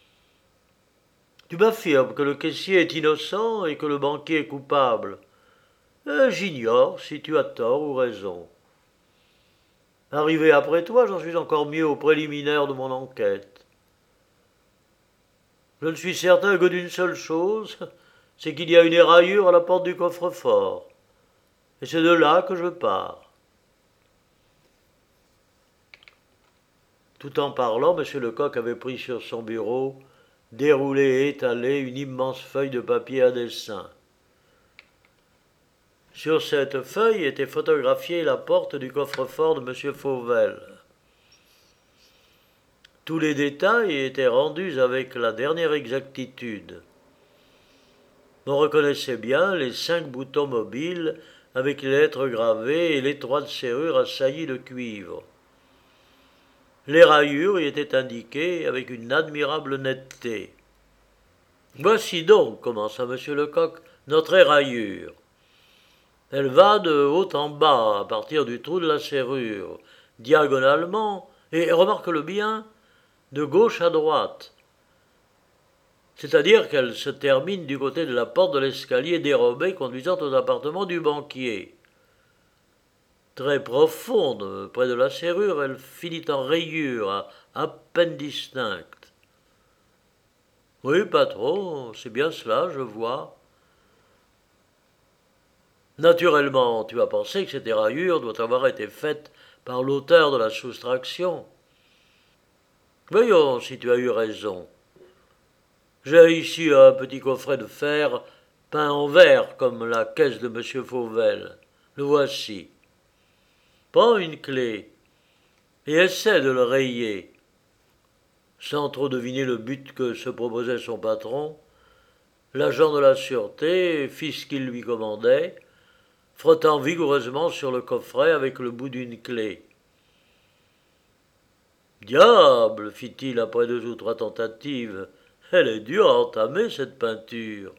Tu m'affirmes que le caissier est innocent et que le banquier est coupable. Et j'ignore si tu as tort ou raison. Arrivé après toi, j'en suis encore mieux aux préliminaires de mon enquête. Je ne suis certain que d'une seule chose, c'est qu'il y a une éraillure à la porte du coffre-fort. Et c'est de là que je pars. Tout en parlant, M. Lecoq avait pris sur son bureau, déroulé et étalé, une immense feuille de papier à dessin. Sur cette feuille était photographiée la porte du coffre-fort de M. Fauvel. Tous les détails étaient rendus avec la dernière exactitude. On reconnaissait bien les cinq boutons mobiles avec les lettres gravées et l'étroite serrure à saillie de cuivre. Les rayures y étaient indiquées avec une admirable netteté. « Voici donc, commença M. Lecoq, notre éraillure. Elle va de haut en bas, à partir du trou de la serrure, diagonalement, et remarque-le bien, de gauche à droite. C'est-à-dire qu'elle se termine du côté de la porte de l'escalier dérobé conduisant aux appartements du banquier. Très profonde, près de la serrure, elle finit en rayure, à, à peine distincte. Oui, patron, c'est bien cela, je vois. Naturellement, tu as pensé que cette éraillure doit avoir été faite par l'auteur de la soustraction. Voyons si tu as eu raison. J'ai ici un petit coffret de fer peint en vert comme la caisse de M. Fauvel. Le voici. Prends une clé et essaie de le rayer. Sans trop deviner le but que se proposait son patron, l'agent de la sûreté fit ce qu'il lui commandait, frottant vigoureusement sur le coffret avec le bout d'une clé. Diable, fit-il après deux ou trois tentatives, elle est dure à entamer, cette peinture.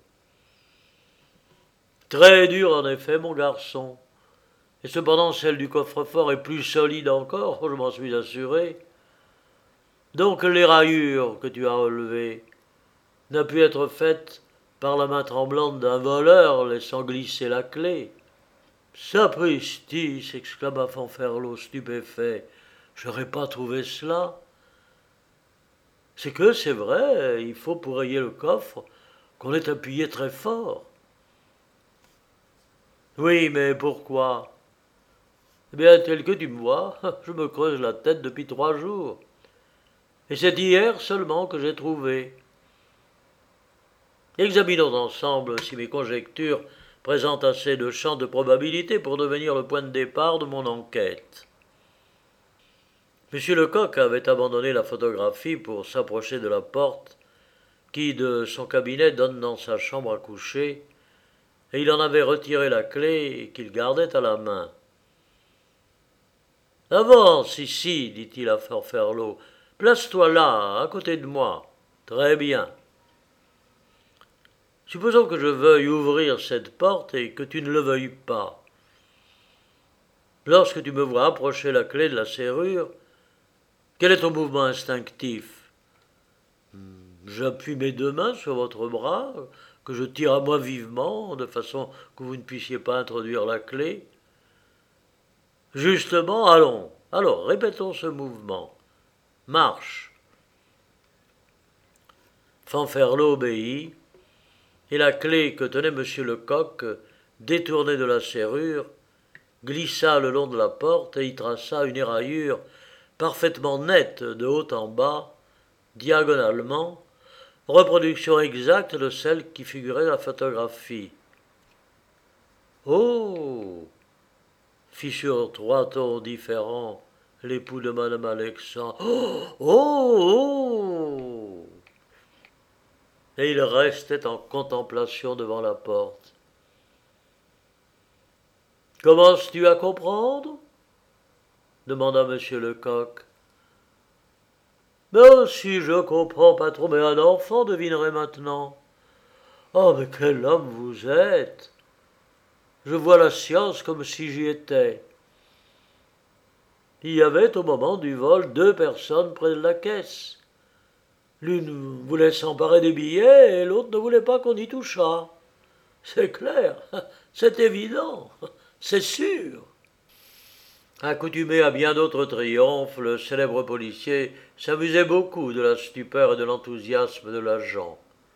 Très dure, en effet, mon garçon. Et cependant, celle du coffre-fort est plus solide encore, je m'en suis assuré. Donc les rayures que tu as relevées n'ont pu être faites par la main tremblante d'un voleur laissant glisser la clé. Sapristi, s'exclama Fanferlot stupéfait, j'aurais pas trouvé cela. C'est que, c'est vrai, il faut pour rayer le coffre qu'on ait appuyé très fort. Oui, mais pourquoi? Eh bien, tel que tu me vois, je me creuse la tête depuis trois jours. Et c'est hier seulement que j'ai trouvé. Examinons ensemble si mes conjectures présentent assez de champs de probabilité pour devenir le point de départ de mon enquête. Monsieur Lecoq avait abandonné la photographie pour s'approcher de la porte qui, de son cabinet, donne dans sa chambre à coucher, et il en avait retiré la clé qu'il gardait à la main. « Avance ici, dit-il à Fanferlot. Place-toi là, à côté de moi. Très bien. Supposons que je veuille ouvrir cette porte et que tu ne le veuilles pas. Lorsque tu me vois approcher la clé de la serrure, quel est ton mouvement instinctif? J'appuie mes deux mains sur votre bras, que je tire à moi vivement, de façon que vous ne puissiez pas introduire la clé. Justement, allons. Alors, répétons ce mouvement. Marche. Fanferlot obéit, et la clé que tenait monsieur Lecoq, détournée de la serrure, glissa le long de la porte et y traça une éraillure parfaitement nette de haut en bas, diagonalement, reproduction exacte de celle qui figurait dans la photographie. Oh, fit sur trois tons différents l'époux de madame Alexandre. Oh, oh, oh. Et il restait en contemplation devant la porte. Commences-tu à comprendre? Demanda monsieur Lecoq. Mais si je comprends pas trop, mais un enfant devinerait maintenant. Oh, mais quel homme vous êtes! Je vois la science comme si j'y étais. Il y avait au moment du vol deux personnes près de la caisse. L'une voulait s'emparer des billets et l'autre ne voulait pas qu'on y touchât. C'est clair, c'est évident, c'est sûr. Accoutumé à bien d'autres triomphes, le célèbre policier s'amusait beaucoup de la stupeur et de l'enthousiasme de l'agent.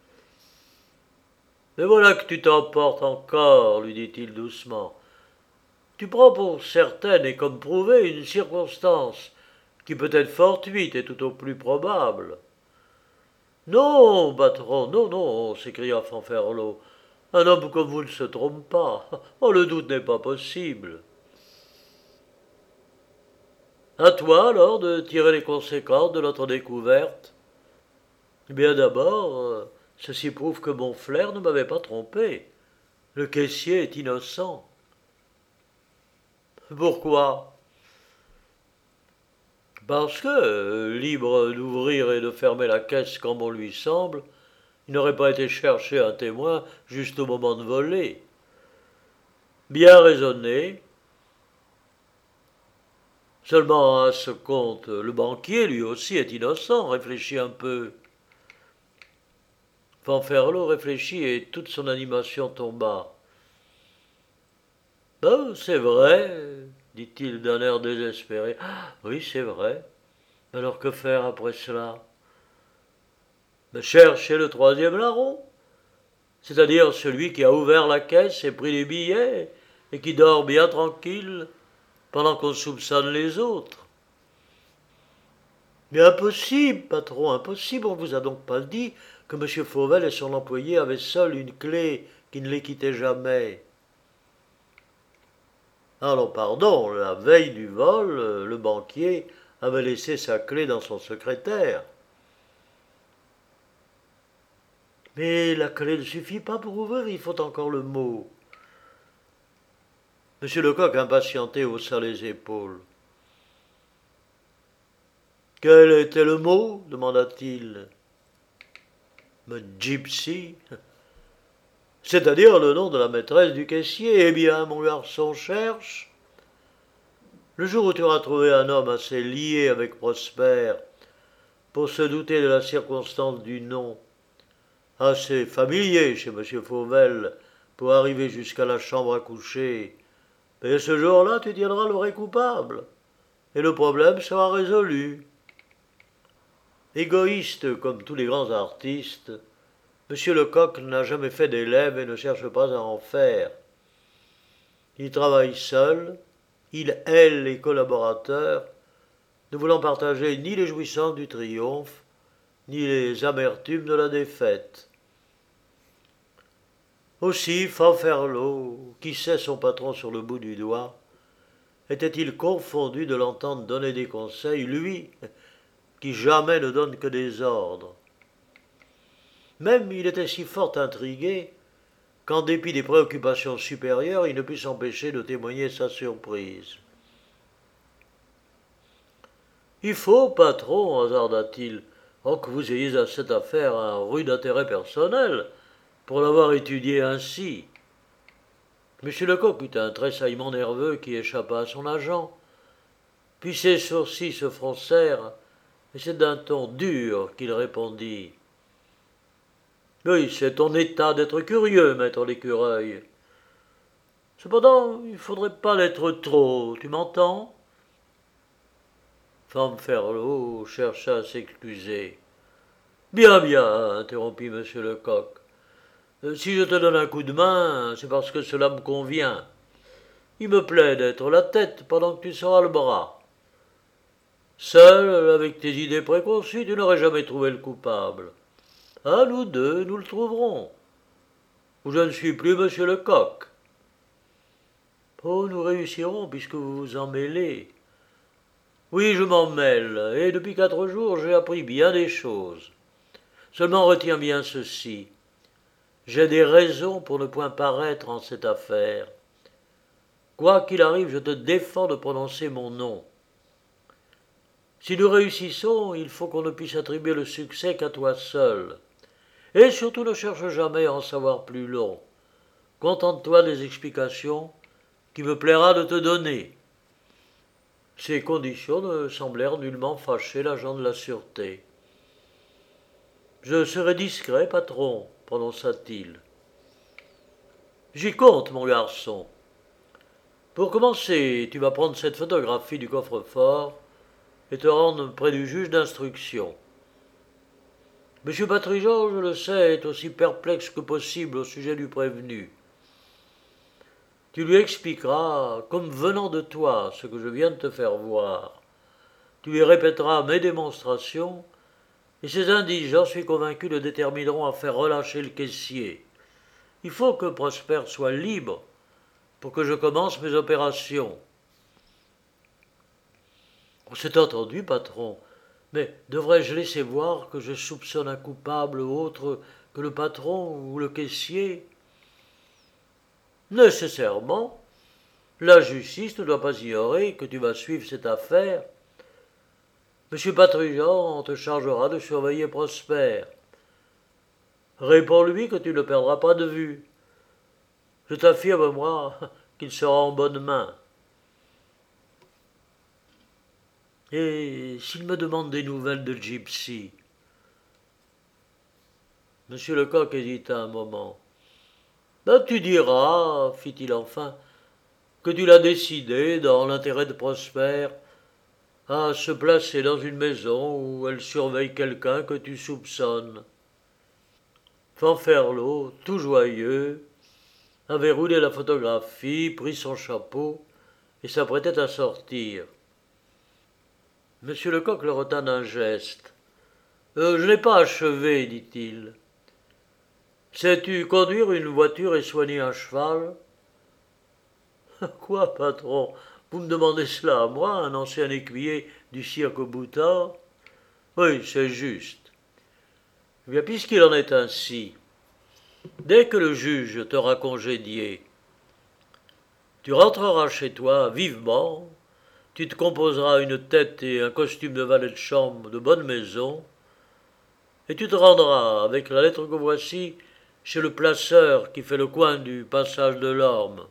« Mais voilà que tu t'emportes encore, lui dit-il doucement. Tu prends pour certaine et comme prouvée une circonstance qui peut être fortuite et tout au plus probable. »« Non, patron, non, non, s'écria Fanferlot. Un homme comme vous ne se trompe pas. Oh, le doute n'est pas possible. » À toi, alors, de tirer les conséquences de notre découverte. Eh bien, d'abord, euh, ceci prouve que mon flair ne m'avait pas trompé. Le caissier est innocent. Pourquoi? Parce que, euh, libre d'ouvrir et de fermer la caisse comme on lui semble, il n'aurait pas été chercher un témoin juste au moment de voler. Bien raisonné. Seulement à ce compte, le banquier, lui aussi, est innocent. Réfléchis un peu. Fanferlot réfléchit et toute son animation tomba. « Ben, c'est vrai, dit-il d'un air désespéré. Ah, oui, c'est vrai. Alors que faire après cela? Ben, chercher le troisième larron, c'est-à-dire celui qui a ouvert la caisse et pris les billets et qui dort bien tranquille pendant qu'on soupçonne les autres. » « Mais impossible, patron, impossible, on ne vous a donc pas dit que M. Fauvel et son employé avaient seuls une clé qui ne les quittait jamais. » Alors, pardon, la veille du vol, le banquier avait laissé sa clé dans son secrétaire. Mais la clé ne suffit pas pour ouvrir, il faut encore le mot. Monsieur Lecoq, impatienté, haussa les épaules. Quel était le mot demanda-t-il. Me gypsy, c'est-à-dire le nom de la maîtresse du caissier. Eh bien, mon garçon, cherche. Le jour où tu auras trouvé un homme assez lié avec Prosper pour se douter de la circonstance du nom, assez familier chez M. Fauvel pour arriver jusqu'à la chambre à coucher, et ce jour-là, tu tiendras le vrai coupable, et le problème sera résolu. Égoïste comme tous les grands artistes, M. Lecoq n'a jamais fait d'élève et ne cherche pas à en faire. Il travaille seul, il hèle les collaborateurs, ne voulant partager ni les jouissances du triomphe, ni les amertumes de la défaite. Aussi, Fanferlot, qui sait son patron sur le bout du doigt, était-il confondu de l'entendre donner des conseils, lui, qui jamais ne donne que des ordres. Même il était si fort intrigué qu'en dépit des préoccupations supérieures, il ne put s'empêcher de témoigner sa surprise. Il faut, patron, hasarda-t-il, oh, que vous ayez à cette affaire un rude intérêt personnel pour l'avoir étudiée ainsi. Monsieur Lecoq eut un tressaillement nerveux qui échappa à son agent, puis ses sourcils se froncèrent, et c'est d'un ton dur qu'il répondit. Oui, c'est ton état d'être curieux, maître l'écureuil. Cependant, il ne faudrait pas l'être trop, tu m'entends? Fanferlot chercha à s'excuser. Bien, bien, interrompit M. Lecoq. Si je te donne un coup de main, c'est parce que cela me convient. Il me plaît d'être la tête pendant que tu seras le bras. Seul, avec tes idées préconçues, tu n'aurais jamais trouvé le coupable. À nous deux, nous le trouverons. Ou je ne suis plus M. Lecoq. Oh, nous réussirons puisque vous vous en mêlez. Oui, je m'en mêle, et depuis quatre jours, j'ai appris bien des choses. Seulement retiens bien ceci. J'ai des raisons pour ne point paraître en cette affaire. Quoi qu'il arrive, je te défends de prononcer mon nom. Si nous réussissons, il faut qu'on ne puisse attribuer le succès qu'à toi seul. Et surtout ne cherche jamais à en savoir plus long. Contente-toi des explications qu'il me plaira de te donner. Ces conditions ne semblèrent nullement fâcher l'agent de la sûreté. Je serai discret, patron, prononça-t-il. J'y compte, mon garçon. Pour commencer, tu vas prendre cette photographie du coffre-fort et te rendre près du juge d'instruction. Monsieur Patrigeon, je le sais, est aussi perplexe que possible au sujet du prévenu. Tu lui expliqueras, comme venant de toi, ce que je viens de te faire voir. Tu lui répéteras mes démonstrations, et ces indices, j'en suis convaincu, le détermineront à faire relâcher le caissier. Il faut que Prosper soit libre pour que je commence mes opérations. On s'est entendu, patron, mais devrais-je laisser voir que je soupçonne un coupable autre que le patron ou le caissier? Nécessairement. La justice ne doit pas ignorer que tu vas suivre cette affaire. Monsieur Patrigeon te chargera de surveiller Prosper. Réponds-lui que tu ne le perdras pas de vue. Je t'affirme, moi, qu'il sera en bonne main. Et s'il me demande des nouvelles de Gypsy? Monsieur Lecoq hésita un moment. Ben, tu diras, fit-il enfin, que tu l'as décidé, dans l'intérêt de Prosper, à se placer dans une maison où elle surveille quelqu'un que tu soupçonnes. Fanferlot, tout joyeux, avait roulé la photographie, pris son chapeau et s'apprêtait à sortir. Monsieur Lecoq le retint d'un geste. Euh, « Je n'ai pas achevé, dit-il. Sais-tu conduire une voiture et soigner un cheval ?»« Quoi, patron? Vous me demandez cela à moi, un ancien écuyer du cirque Boutard? Oui, c'est juste. Eh bien, puisqu'il en est ainsi, Dès que le juge t'aura congédié, tu rentreras chez toi vivement, tu te composeras une tête et un costume de valet de chambre de bonne maison, et tu te rendras, avec la lettre que voici, chez le placeur qui fait le coin du passage de l'Orme.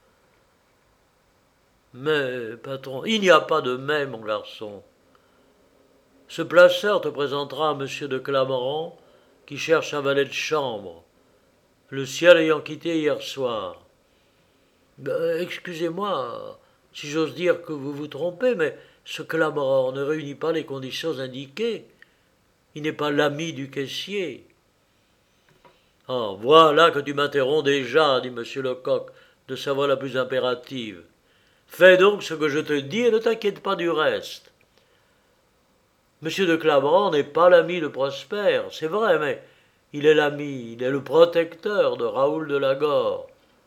Mais, patron, il n'y a pas de mais, mon garçon. Ce placeur te présentera à monsieur de Clameran, qui cherche un valet de chambre, le ciel ayant quitté hier soir. Ben, excusez-moi, si j'ose dire que vous vous trompez, mais ce Clameran ne réunit pas les conditions indiquées. Il n'est pas l'ami du caissier. Ah, voilà que tu m'interromps déjà, dit monsieur Lecoq, de sa voix la plus impérative. Fais donc ce que je te dis et ne t'inquiète pas du reste. Monsieur de Clameran n'est pas l'ami de Prosper, c'est vrai, mais il est l'ami, il est le protecteur de Raoul de Lagore.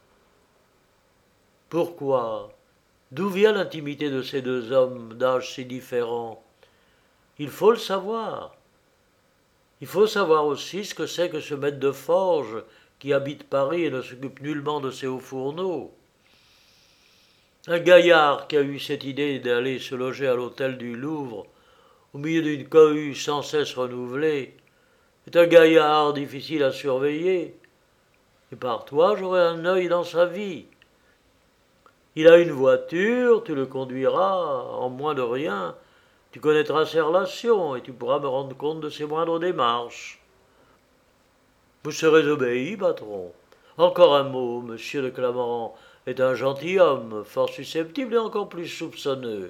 Pourquoi? D'où vient l'intimité de ces deux hommes d'âge si différents? Il faut le savoir. Il faut savoir aussi ce que c'est que ce maître de forge qui habite Paris et ne s'occupe nullement de ses hauts fourneaux. Un gaillard qui a eu cette idée d'aller se loger à l'hôtel du Louvre, au milieu d'une cohue sans cesse renouvelée, est un gaillard difficile à surveiller. Et par toi, j'aurai un œil dans sa vie. Il a une voiture, tu le conduiras en moins de rien, tu connaîtras ses relations et tu pourras me rendre compte de ses moindres démarches. Vous serez obéi, patron. Encore un mot, monsieur de Clameran est un gentilhomme, fort susceptible et encore plus soupçonneux.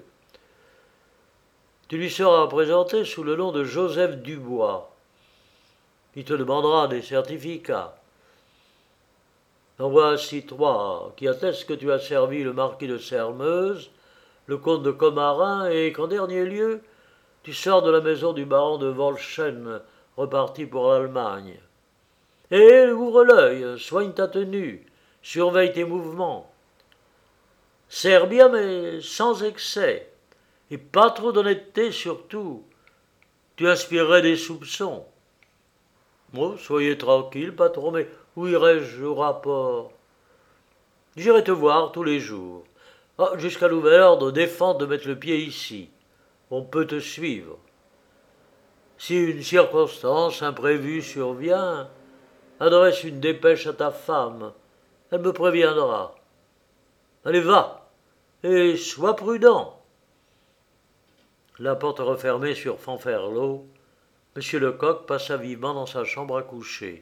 Tu lui seras présenté sous le nom de Joseph Dubois. Il te demandera des certificats. En voici trois qui attestent que tu as servi le marquis de Sairmeuse, le comte de Commarin, et qu'en dernier lieu, tu sors de la maison du baron de Volschen, reparti pour l'Allemagne. Et ouvre l'œil, soigne ta tenue, surveille tes mouvements. Serre bien, mais sans excès, et pas trop d'honnêteté surtout. Tu inspirerais des soupçons. Oh, soyez tranquille, patron, mais où irai-je au rapport? J'irai te voir tous les jours. Ah, jusqu'à nouvel ordre, défends de mettre le pied ici. On peut te suivre. Si une circonstance imprévue survient, adresse une dépêche à ta femme. Elle me préviendra. Allez, va, et sois prudent. La porte refermée sur Fanferlot, monsieur Lecoq passa vivement dans sa chambre à coucher.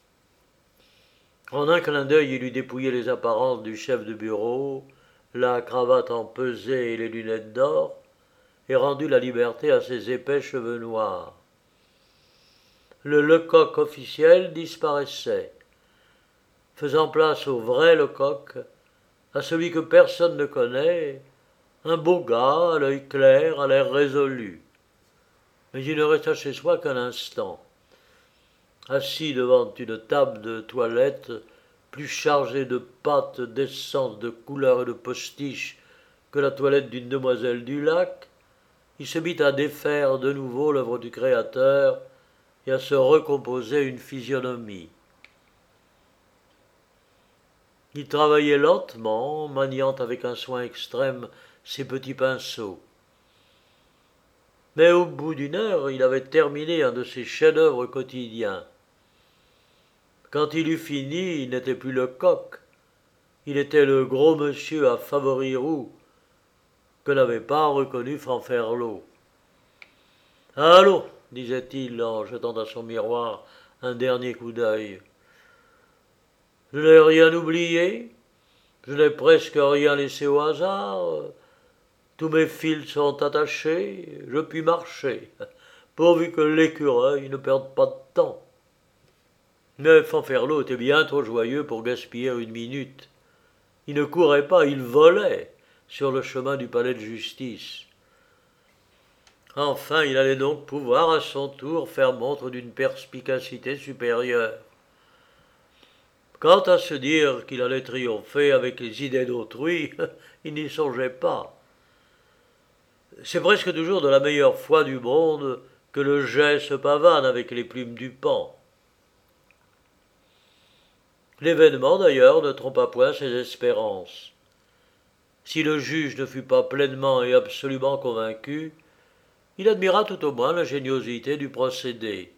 En un clin d'œil, il eut dépouillé les apparences du chef de bureau, la cravate empesée et les lunettes d'or, et rendu la liberté à ses épais cheveux noirs. Le Lecoq officiel disparaissait, faisant place au vrai Lecoq, à celui que personne ne connaît, un beau gars, à l'œil clair, à l'air résolu. Mais il ne resta chez soi qu'un instant. Assis devant une table de toilette, plus chargée de pâtes, d'essence, de couleurs et de postiches que la toilette d'une demoiselle du lac, il se mit à défaire de nouveau l'œuvre du Créateur et à se recomposer une physionomie. Il travaillait lentement, maniant avec un soin extrême ses petits pinceaux. Mais au bout d'une heure, il avait terminé un de ses chefs-d'œuvre quotidiens. Quand il eut fini, il n'était plus Lecoq, il était le gros monsieur à favoris roux que n'avait pas reconnu Fanferlot. « Allons, disait-il en jetant à son miroir un dernier coup d'œil. Je n'ai rien oublié, je n'ai presque rien laissé au hasard, tous mes fils sont attachés, je puis marcher, pourvu que l'écureuil ne perde pas de temps. » Mais Fanferlot était bien trop joyeux pour gaspiller une minute. Il ne courait pas, il volait sur le chemin du palais de justice. Enfin, il allait donc pouvoir à son tour faire montre d'une perspicacité supérieure. Quant à se dire qu'il allait triompher avec les idées d'autrui, il n'y songeait pas. C'est presque toujours de la meilleure foi du monde que le geai se pavane avec les plumes du paon. L'événement, d'ailleurs, ne trompa point ses espérances. Si le juge ne fut pas pleinement et absolument convaincu, il admira tout au moins l'ingéniosité du procédé.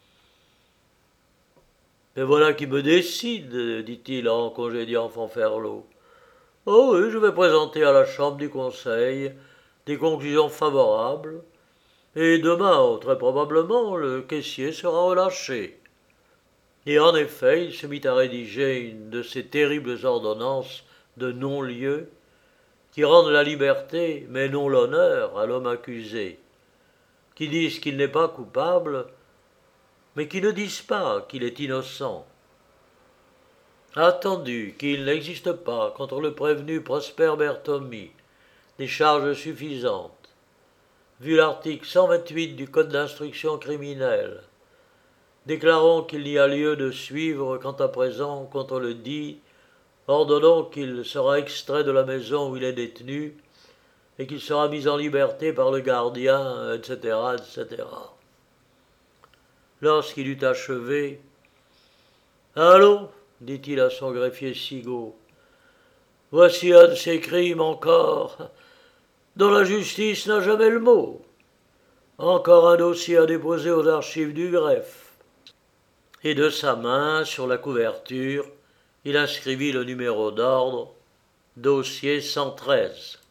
« Mais voilà qui me décide, dit-il en congédiant Fanferlot. Oh oui, je vais présenter à la Chambre du Conseil des conclusions favorables, et demain, très probablement, le caissier sera relâché. » Et en effet, il se mit à rédiger une de ces terribles ordonnances de non-lieu qui rendent la liberté, mais non l'honneur, à l'homme accusé, qui disent qu'il n'est pas coupable, mais qui ne disent pas qu'il est innocent. Attendu qu'il n'existe pas contre le prévenu Prosper Berthomy des charges suffisantes, vu l'article cent vingt-huit du Code d'instruction criminelle, déclarons qu'il n'y a lieu de suivre quant à présent contre le dit, ordonnons qu'il sera extrait de la maison où il est détenu et qu'il sera mis en liberté par le gardien, et cetera, et cetera. Lorsqu'il eut achevé, « Allons, dit-il à son greffier Sigaud, voici un de ces crimes encore dont la justice n'a jamais le mot. Encore un dossier à déposer aux archives du greffe. » Et de sa main, sur la couverture, il inscrivit le numéro d'ordre, dossier cent treize.